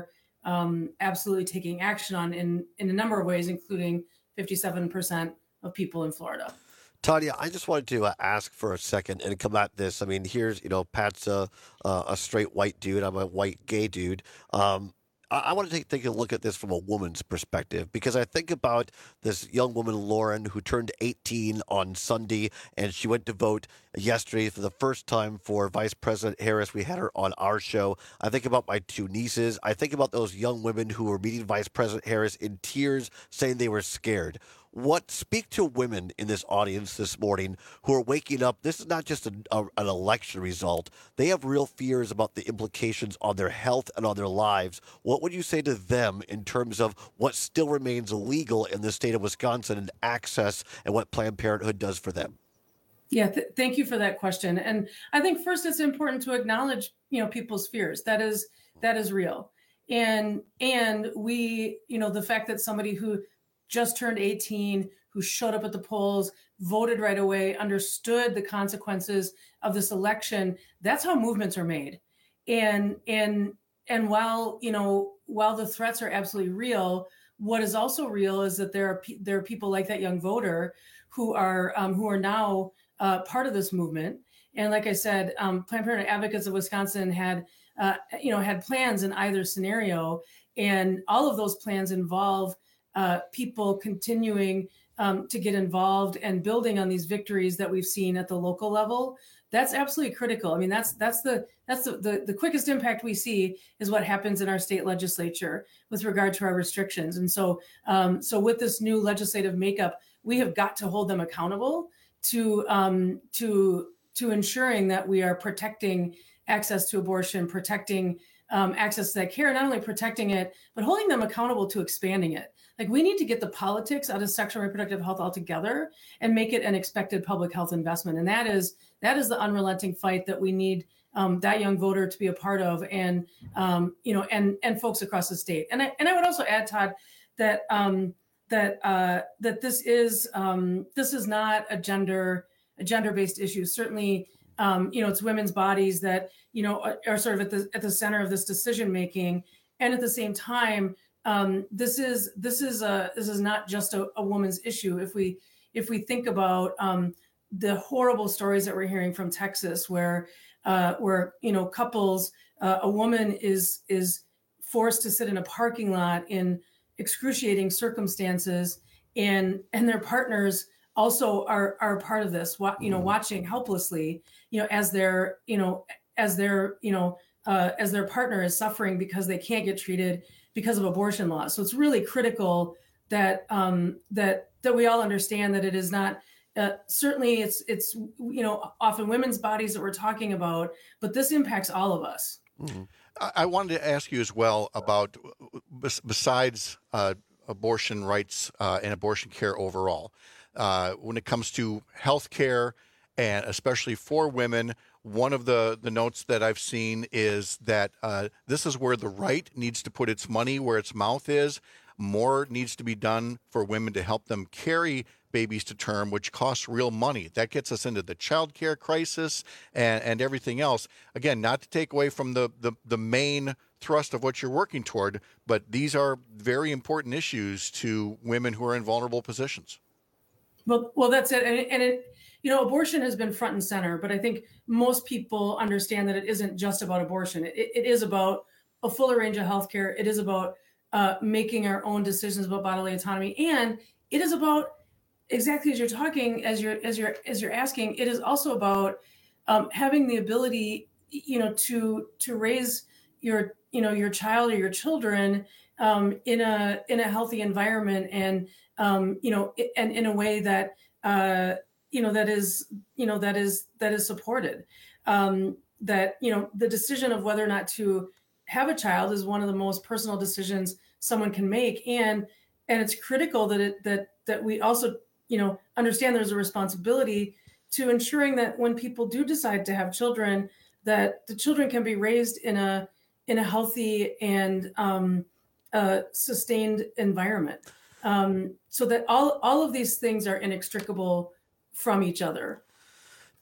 um, absolutely taking action on in, in a number of ways, including fifty-seven percent of people in Florida. Tanya, I just wanted to uh, ask for a second and come at this. I mean, here's, you know, Pat's a, uh, a straight white dude. I'm a white gay dude. Um, I, I want to take, take a look at this from a woman's perspective, because I think about this young woman, Lauren, who turned eighteen on Sunday, and she went to vote yesterday for the first time for Vice President Harris. We had her on our show. I think about my two nieces. I think about those young women who were meeting Vice President Harris in tears, saying they were scared. What speak to women in this audience this morning who are waking up? This is not just a, a, an election result. They have real fears about the implications on their health and on their lives. What would you say to them in terms of what still remains illegal in the state of Wisconsin and access and what Planned Parenthood does for them? Yeah, th- thank you for that question. And I think first it's important to acknowledge, you know, people's fears. That is that is real. And and we, you know, the fact that somebody who just turned eighteen, who showed up at the polls, voted right away, understood the consequences of this election. That's how movements are made. And and and while, you know, while the threats are absolutely real, what is also real is that there are pe- there are people like that young voter who are um, who are now uh, part of this movement. And like I said, um, Planned Parenthood Advocates of Wisconsin had uh, you know had plans in either scenario, and all of those plans involve Uh, people continuing um, to get involved and building on these victories that we've seen at the local level. That's absolutely critical. I mean, that's that's the that's the, the the quickest impact we see is what happens in our state legislature with regard to our restrictions. And so, um, so with this new legislative makeup, we have got to hold them accountable to um, to to ensuring that we are protecting access to abortion, protecting um, access to that care, not only protecting it, but holding them accountable to expanding it. Like, we need to get the politics out of sexual and reproductive health altogether and make it an expected public health investment. And that is that is the unrelenting fight that we need um, that young voter to be a part of, and um, you know, and and folks across the state. And I and I would also add, Todd, that um, that uh, that this is um, this is not a gender a gender-based issue. Certainly, um, you know, it's women's bodies that you know are, are sort of at the at the center of this decision making, and at the same time. Um, this is this is a this is not just a, a woman's issue. If we if we think about um, the horrible stories that we're hearing from Texas, where uh, where you know couples, uh, a woman is is forced to sit in a parking lot in excruciating circumstances, and and their partners also are are part of this. You know, watching helplessly, you know, as their you know as their you know uh, as their partner is suffering because they can't get treated because of abortion laws. So it's really critical that um, that that we all understand that it is not uh, certainly it's it's you know often women's bodies that we're talking about, but this impacts all of us. Mm-hmm. I-, I wanted to ask you as well about besides uh, abortion rights uh, and abortion care overall, uh, when it comes to health care and especially for women. One of the, the notes that I've seen is that uh, this is where the right needs to put its money where its mouth is. More needs to be done for women to help them carry babies to term, which costs real money. That gets us into the child care crisis and, and everything else. Again, not to take away from the, the, the main thrust of what you're working toward, but these are very important issues to women who are in vulnerable positions. Well, well, that's it. And, it, and it, you know, abortion has been front and center, but I think most people understand that it isn't just about abortion. It, it is about a fuller range of healthcare. It is about uh, making our own decisions about bodily autonomy, and it is about exactly as you're talking, as you're as you're as you're asking. It is also about um, having the ability, you know, to to raise your you know your child or your children um, in a in a healthy environment, and um, you know, and in a way that. Uh, you know, that is, you know, that is, that is supported. Um, that, you know, the decision of whether or not to have a child is one of the most personal decisions someone can make. And, and it's critical that it, that, that we also, you know, understand there's a responsibility to ensuring that when people do decide to have children, that the children can be raised in a, in a healthy and um, uh, sustained environment. Um, so that all, all of these things are inextricable from each other.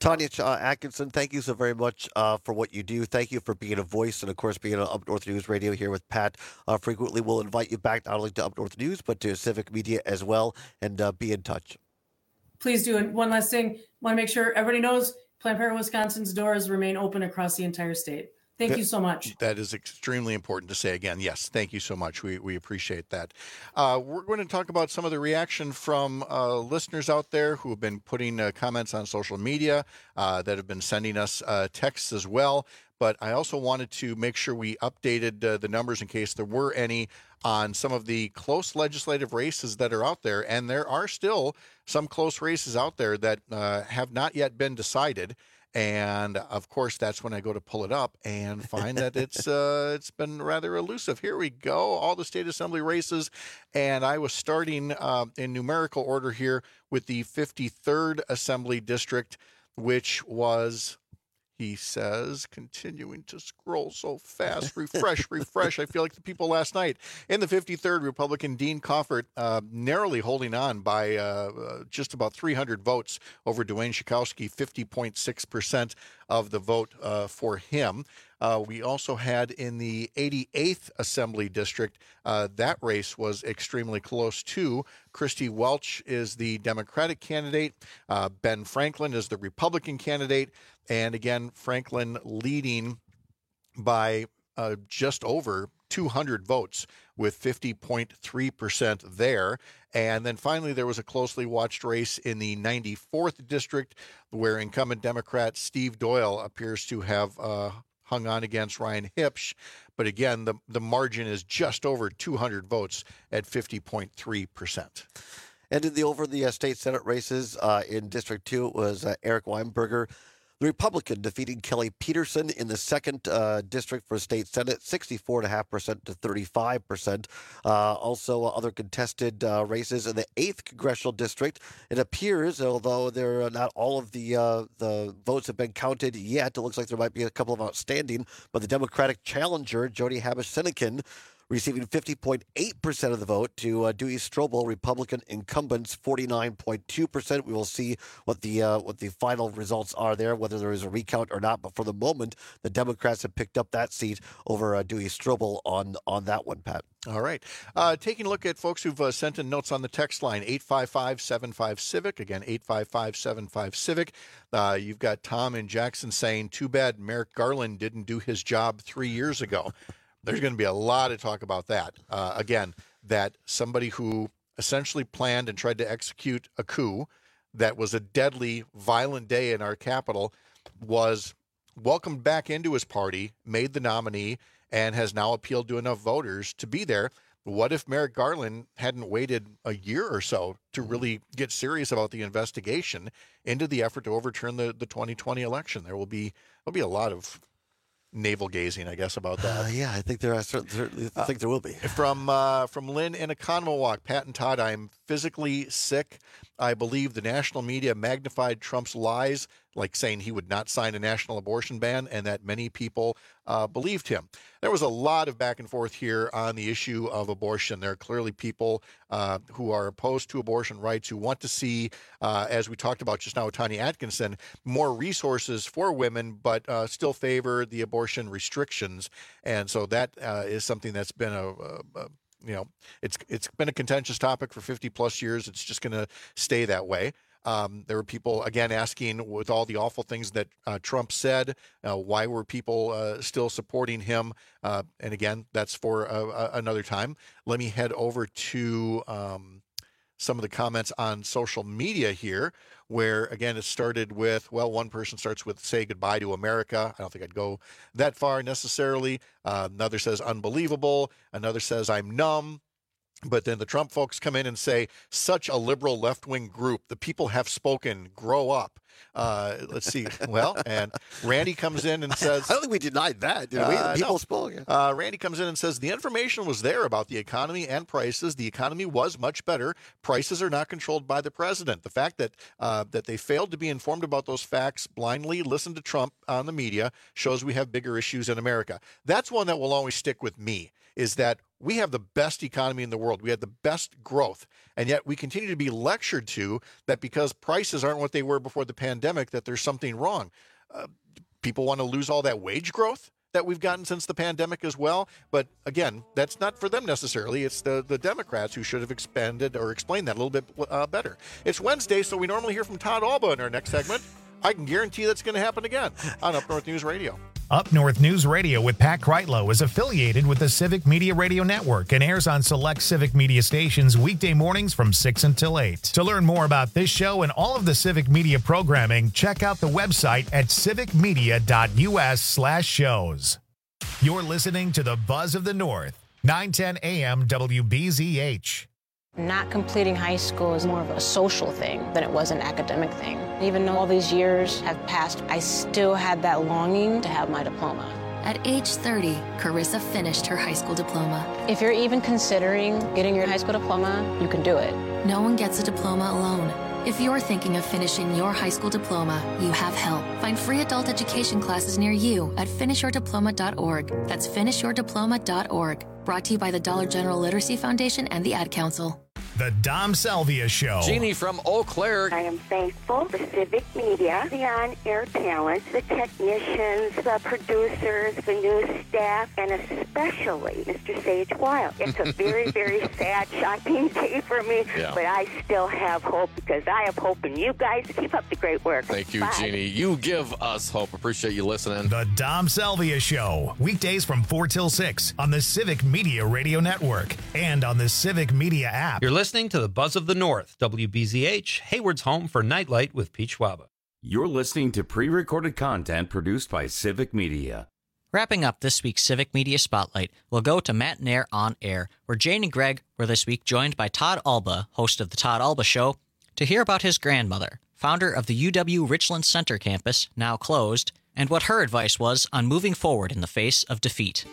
Tanya uh, Atkinson, thank you so very much uh, for what you do. Thank you for being a voice and, of course, being on Up North News Radio here with Pat. Uh, frequently, we'll invite you back not only to Up North News, but to Civic Media as well, and uh, be in touch. Please do. And one last thing, want to make sure everybody knows Planned Parenthood Wisconsin's doors remain open across the entire state. Thank that, you so much. That is extremely important to say again. Yes, thank you so much. We we appreciate that. Uh, we're going to talk about some of the reaction from uh, listeners out there who have been putting uh, comments on social media, uh, that have been sending us uh, texts as well. But I also wanted to make sure we updated uh, the numbers in case there were any on some of the close legislative races that are out there. And there are still some close races out there that uh, have not yet been decided. And of course, that's when I go to pull it up and find that it's uh, it's been rather elusive. Here we go, all the state assembly races, and I was starting uh, in numerical order here with the fifty-third Assembly District, which was, he says, continuing to scroll so fast, refresh, refresh. I feel like the people last night. In the fifty-third, Republican Dean Coffert uh, narrowly holding on by uh, uh, just about three hundred votes over Dwayne Schakowsky, fifty point six percent of the vote uh, for him. Uh, we also had in the eighty-eighth Assembly District, uh, that race was extremely close too. Christy Welch is the Democratic candidate. Uh, Ben Franklin is the Republican candidate. And again, Franklin leading by uh, just over two hundred votes with fifty point three percent there. And then finally, there was a closely watched race in the ninety-fourth District where incumbent Democrat Steve Doyle appears to have uh, hung on against Ryan Hipsch. But again, the, the margin is just over two hundred votes at fifty point three percent. And in the over the uh, state Senate races uh, in District two, it was uh, Eric Weinberger, the Republican, defeating Kelly Peterson in the second uh, district for state Senate, sixty-four point five percent to thirty-five percent. Uh, also, uh, other contested uh, races in the eighth congressional district. It appears, although there are not all of the uh, the votes have been counted yet, it looks like there might be a couple of outstanding. But the Democratic challenger, Jody Habush-Sinekin, receiving fifty point eight percent of the vote to uh, Dewey Strobel, Republican incumbents, forty-nine point two percent. We will see what the uh, what the final results are there, whether there is a recount or not. But for the moment, the Democrats have picked up that seat over uh, Dewey Strobel on, on that one, Pat. All right. Uh, taking a look at folks who've uh, sent in notes on the text line, eight five five, seven five, CIVIC. Again, eight five five, seven five, CIVIC. Uh, you've got Tom in Jackson saying, too bad Merrick Garland didn't do his job three years ago. There's going to be a lot of talk about that. Uh, again, that somebody who essentially planned and tried to execute a coup that was a deadly, violent day in our capital was welcomed back into his party, made the nominee, and has now appealed to enough voters to be there. What if Merrick Garland hadn't waited a year or so to really get serious about the investigation into the effort to overturn the, the twenty twenty election? There will be there'll be a lot of navel gazing, I guess, about that. Uh, yeah, I think there are certainly I think there will be. Uh, from uh, from Lynn in Economowalk, Pat and Todd, I'm physically sick. I believe the national media magnified Trump's lies, like saying he would not sign a national abortion ban, and that many people uh, believed him. There was a lot of back and forth here on the issue of abortion. There are clearly people uh, who are opposed to abortion rights, who want to see, uh, as we talked about just now with Tanya Atkinson, more resources for women, but uh, still favor the abortion restrictions. And so that uh, is something that's been a, a, a you know, it's it's been a contentious topic for fifty plus years. It's just going to stay that way. Um, there were people, again, asking, with all the awful things that uh, Trump said, uh, why were people uh, still supporting him? Uh, and again, that's for uh, another time. Let me head over to um, some of the comments on social media here, where, again, it started with, well, one person starts with, say goodbye to America. I don't think I'd go that far necessarily. Uh, another says, unbelievable. Another says, I'm numb. But then the Trump folks come in and say, such a liberal left-wing group. The people have spoken. Grow up. Uh, let's see. Well, and Randy comes in and says... I don't think we denied that, did we? Uh, the people no. spoke. Uh, Randy comes in and says, the information was there about the economy and prices. The economy was much better. Prices are not controlled by the president. The fact that uh, that they failed to be informed about those facts, blindly listen to Trump on the media, shows we have bigger issues in America. That's one that will always stick with me, is that We have the best economy in the world. We have the best growth. And yet we continue to be lectured to that because prices aren't what they were before the pandemic, that there's something wrong. Uh, people want to lose all that wage growth that we've gotten since the pandemic as well. But again, that's not for them necessarily. It's the, the Democrats who should have expanded or explained that a little bit uh, better. It's Wednesday, so we normally hear from Todd Alba in our next segment. I can guarantee that's going to happen again on Up North News Radio. Up North News Radio with Pat Kreitlow is affiliated with the Civic Media Radio Network and airs on select Civic Media stations weekday mornings from six until eight. To learn more about this show and all of the Civic Media programming, check out the website at civicmedia.us slash shows. You're listening to the Buzz of the North, nine ten a.m. W B Z H. Not completing high school is more of a social thing than it was an academic thing. Even though all these years have passed, I still had that longing to have my diploma. At age thirty, Carissa finished her high school diploma. If you're even considering getting your high school diploma, you can do it. No one gets a diploma alone. If you're thinking of finishing your high school diploma, you have help. Find free adult education classes near you at finish your diploma dot org. That's finish your diploma dot org. Brought to you by the Dollar General Literacy Foundation and the Ad Council. The Dom Salvia Show. Jeannie from Eau Claire. I am thankful for Civic Media, the on-air talent, the technicians, the producers, the news staff, and especially Mister Sage Wild. It's a very, very sad, shocking day for me, yeah. but I still have hope because I have hope in you guys. Keep up the great work. Thank you, Bye. Jeannie. You give us hope. Appreciate you listening. The Dom Salvia Show. Weekdays from four till six on the Civic Media Radio Network and on the Civic Media app. You're listening to the Buzz of the North, W B Z H, Hayward's home for Nightlight with Pete Schwaba. You're listening to pre-recorded content produced by Civic Media. Wrapping up this week's Civic Media Spotlight, we'll go to Matt Nair on Air, where Jane and Greg were this week joined by Todd Alba, host of The Todd Alba Show, to hear about his grandmother, founder of the U W Richland Center campus, now closed, and what her advice was on moving forward in the face of defeat.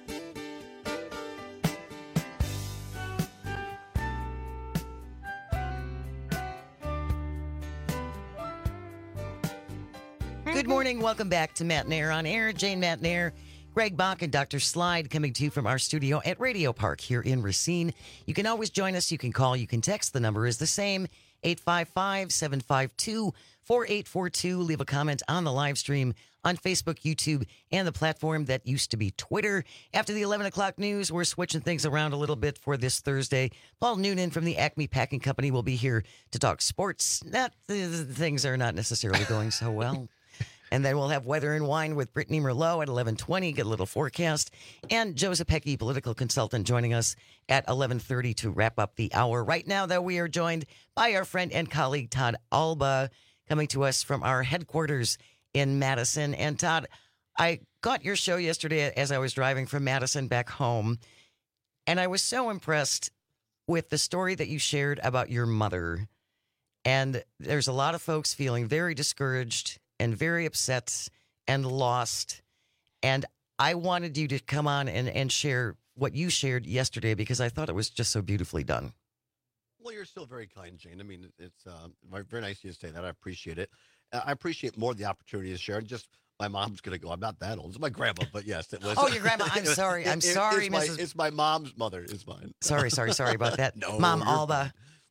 Good morning. Welcome back to Matt Nair on Air. Jane Matt Nair, Greg Bach, and Doctor Slide coming to you from our studio at Radio Park here in Racine. You can always join us. You can call. You can text. The number is the same, eight five five, seven five two, four eight four two. Leave a comment on the live stream on Facebook, YouTube, and the platform that used to be Twitter. After the eleven o'clock news, we're switching things around a little bit for this Thursday. Paul Noonan from the Acme Packing Company will be here to talk sports. Not things are not necessarily going so well. And then we'll have Weather and Wine with Brittany Merlot at eleven twenty, get a little forecast. And Joe Zepecki, political consultant, joining us at eleven thirty to wrap up the hour. Right now, though, we are joined by our friend and colleague Todd Alba, coming to us from our headquarters in Madison. And Todd, I got your show yesterday as I was driving from Madison back home, and I was so impressed with the story that you shared about your mother. And there's a lot of folks feeling very discouraged and very upset and lost. And I wanted you to come on and, and share what you shared yesterday because I thought it was just so beautifully done. Well, you're still very kind, Jane. I mean, it's uh, very nice of you to say that. I appreciate it. Uh, I appreciate more the opportunity to share. Just my mom's going to go. I'm not that old. It's my grandma, but yes, it was. Oh, your grandma. I'm sorry. I'm it, sorry, it's my, Missus It's my mom's mother. It's mine. Sorry, sorry, sorry about that. No, Mom Alba.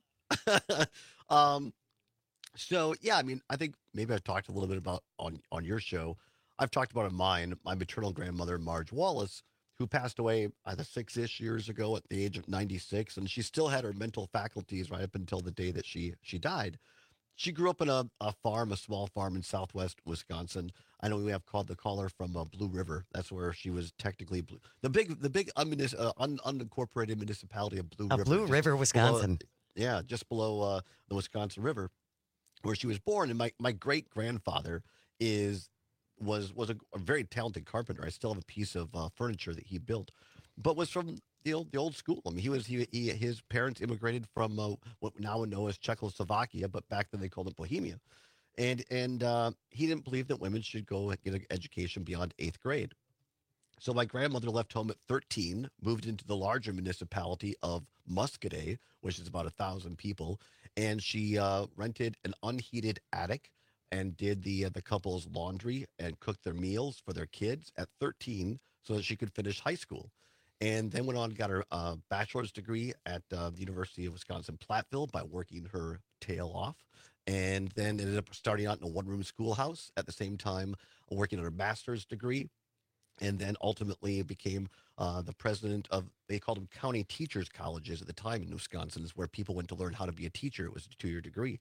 um, so, yeah, I mean, I think maybe I talked a little bit about on, on your show. I've talked about in mine, my maternal grandmother, Marge Wallace, who passed away either six-ish years ago at the age of ninety-six, and she still had her mental faculties right up until the day that she she died. She grew up in a, a farm, a small farm in southwest Wisconsin. I know we have called the caller from uh, Blue River. That's where she was technically blue. the big the big unmunis- uh, un- unincorporated municipality of Blue a River. Blue River, Wisconsin. Below, yeah, just below uh, the Wisconsin River, where she was born. And my, my great grandfather is was was a, a very talented carpenter. I still have a piece of uh, furniture that he built, but was from the old the old school. I mean, he was he, he his parents immigrated from uh, what now we know as Czechoslovakia, but back then they called it Bohemia, and and uh, he didn't believe that women should go get an education beyond eighth grade. So my grandmother left home at thirteen, moved into the larger municipality of Muscadet, which is about a thousand people, and she uh, rented an unheated attic and did the uh, the couple's laundry and cooked their meals for their kids at thirteen so that she could finish high school. and then went on and got her uh, bachelor's degree at uh, the University of Wisconsin-Platteville by working her tail off, and then ended up starting out in a one-room schoolhouse at the same time working on her master's degree, and then ultimately became uh, the president of, they called them county teachers colleges at the time in Wisconsin, is where people went to learn how to be a teacher. It was a two-year degree.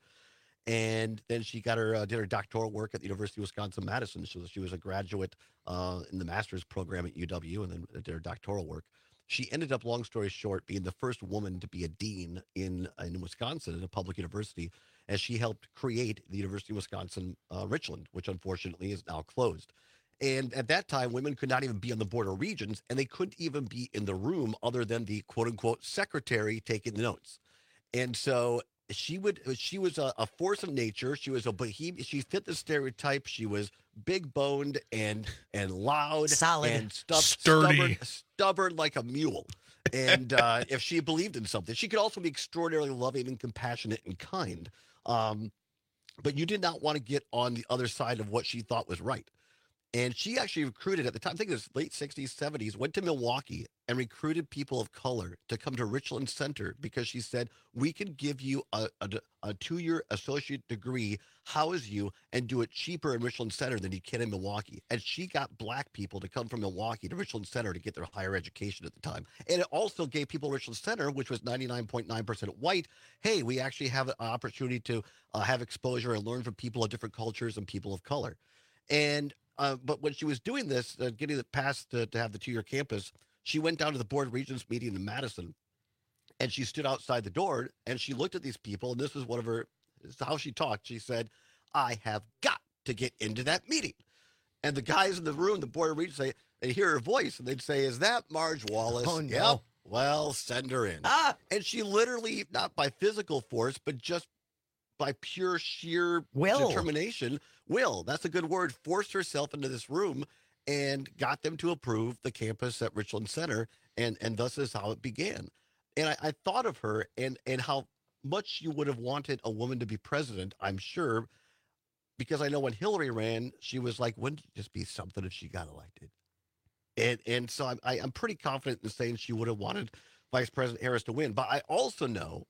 And then she got her uh, did her doctoral work at the University of Wisconsin-Madison. So she was a graduate uh, in the master's program at U W, and then did her doctoral work. She ended up, long story short, being the first woman to be a dean in in Wisconsin at a public university, as she helped create the University of Wisconsin uh, Richland, which unfortunately is now closed. And at that time, women could not even be on the board of regents, and they couldn't even be in the room other than the quote-unquote secretary taking the notes. And so she would she was a, a force of nature. She was a bohemian. She fit the stereotype. She was big boned and and loud, solid, and stu- sturdy, stubborn, stubborn like a mule. And uh, if she believed in something, she could also be extraordinarily loving and compassionate and kind. Um, but you did not want to get on the other side of what she thought was right. And she actually recruited at the time, I think it was late sixties, seventies, went to Milwaukee and recruited people of color to come to Richland Center because she said, we can give you a, a, a two-year associate degree, house you, and do it cheaper in Richland Center than you can in Milwaukee. And she got black people to come from Milwaukee to Richland Center to get their higher education at the time. And it also gave people Richland Center, which was ninety-nine point nine percent white, hey, we actually have an opportunity to uh, have exposure and learn from people of different cultures and people of color. And Uh, but when she was doing this, uh, getting it passed to, to have the two-year campus, she went down to the Board of Regents meeting in Madison, and she stood outside the door, and she looked at these people, and this is one of her, this is how she talked. She said, I have got to get into that meeting. And the guys in the room, the Board of Regents, say, they hear her voice, and they'd say, is that Marge Wallace? Oh, no. Yep. Well, send her in. Ah! And she literally, not by physical force, but just by pure sheer will. determination, will, that's a good word, forced herself into this room and got them to approve the campus at Richland Center. And, and thus is how it began. And I, I thought of her and, and how much you would have wanted a woman to be president, I'm sure, because I know when Hillary ran, she was like, wouldn't it just be something if she got elected? And, and so I'm, I, I'm pretty confident in saying she would have wanted Vice President Harris to win. But I also know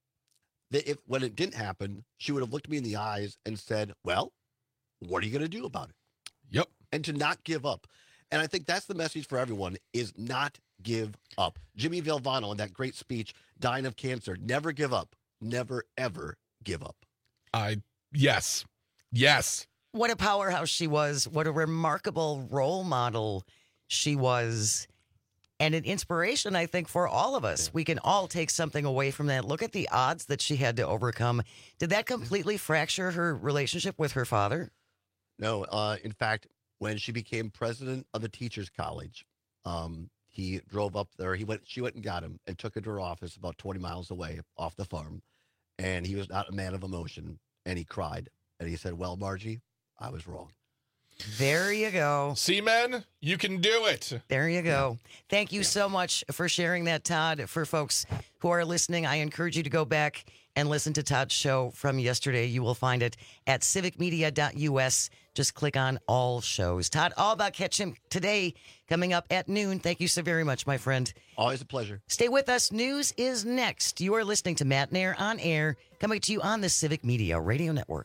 that if when it didn't happen, she would have looked me in the eyes and said, well, what are you going to do about it? Yep. And to not give up. And I think that's the message for everyone, is not give up. Jimmy Valvano in that great speech, dying of cancer, never give up. Never, ever give up. I, yes. Yes. What a powerhouse she was. What a remarkable role model she was. And an inspiration, I think, for all of us. We can all take something away from that. Look at the odds that she had to overcome. Did that completely fracture her relationship with her father? No. Uh, in fact, when she became president of the Teachers College, um, he drove up there. He went. She went and got him and took him to her office about twenty miles away off the farm. And he was not a man of emotion. And he cried. And he said, well, Margie, I was wrong. There you go. See, men, you can do it. There you go. Thank you so much for sharing that, Todd. For folks who are listening, I encourage you to go back and listen to Todd's show from yesterday. You will find it at civic media dot U S. Just click on all shows. Todd, all about Catch Him today, coming up at noon. Thank you so very much, my friend. Always a pleasure. Stay with us. News is next. You are listening to Matt Nair on Air, coming to you on the Civic Media Radio Network.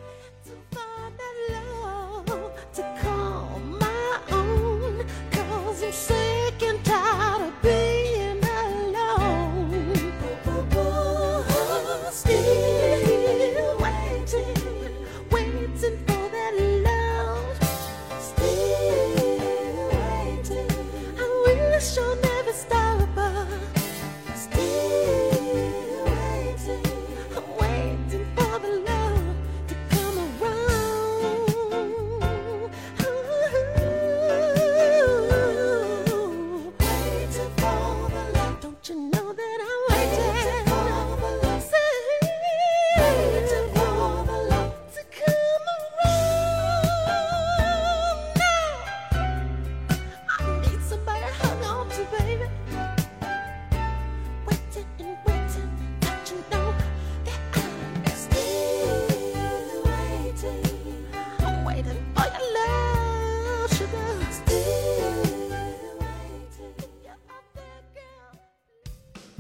Sick and tired of being alone. Still waiting, waiting for that love. Still waiting. I wish you'll never stop. Still waiting, I'm waiting for the love to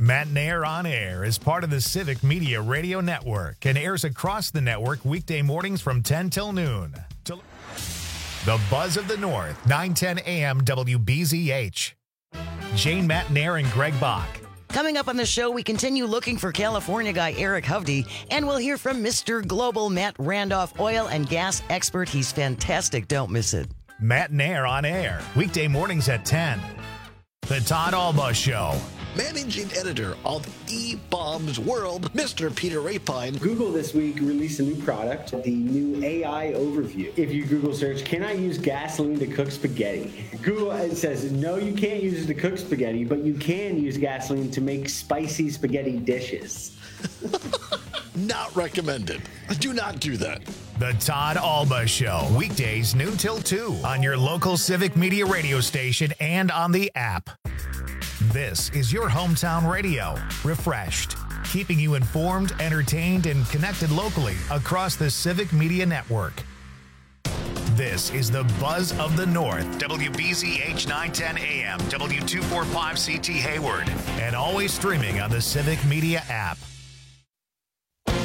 Matt Nair on Air is part of the Civic Media Radio Network and airs across the network weekday mornings from ten till noon. The Buzz of the North, nine ten a.m. W B Z H. Jane, Matt Nair, and Greg Bach. Coming up on the show, we continue looking for California guy Eric Hovde, and we'll hear from Mister Global Matt Randolph, oil and gas expert. He's fantastic. Don't miss it. Matt Nair on Air, weekday mornings at ten. The Todd Alba Show. Managing editor of E-Bombs World, Mister Peter Rapine. Google this week released a new product, the new A I overview. If you Google search, can I use gasoline to cook spaghetti? Google it says, no, you can't use it to cook spaghetti, but you can use gasoline to make spicy spaghetti dishes. Not recommended. Do not do that. The Todd Alba Show, weekdays noon till two on your local Civic Media radio station and on the app. This is your hometown radio, refreshed, keeping you informed, entertained, and connected locally across the Civic Media Network. This is the Buzz of the North, W B Z H nine ten A M, W two forty-five C T Hayward, and always streaming on the Civic Media app.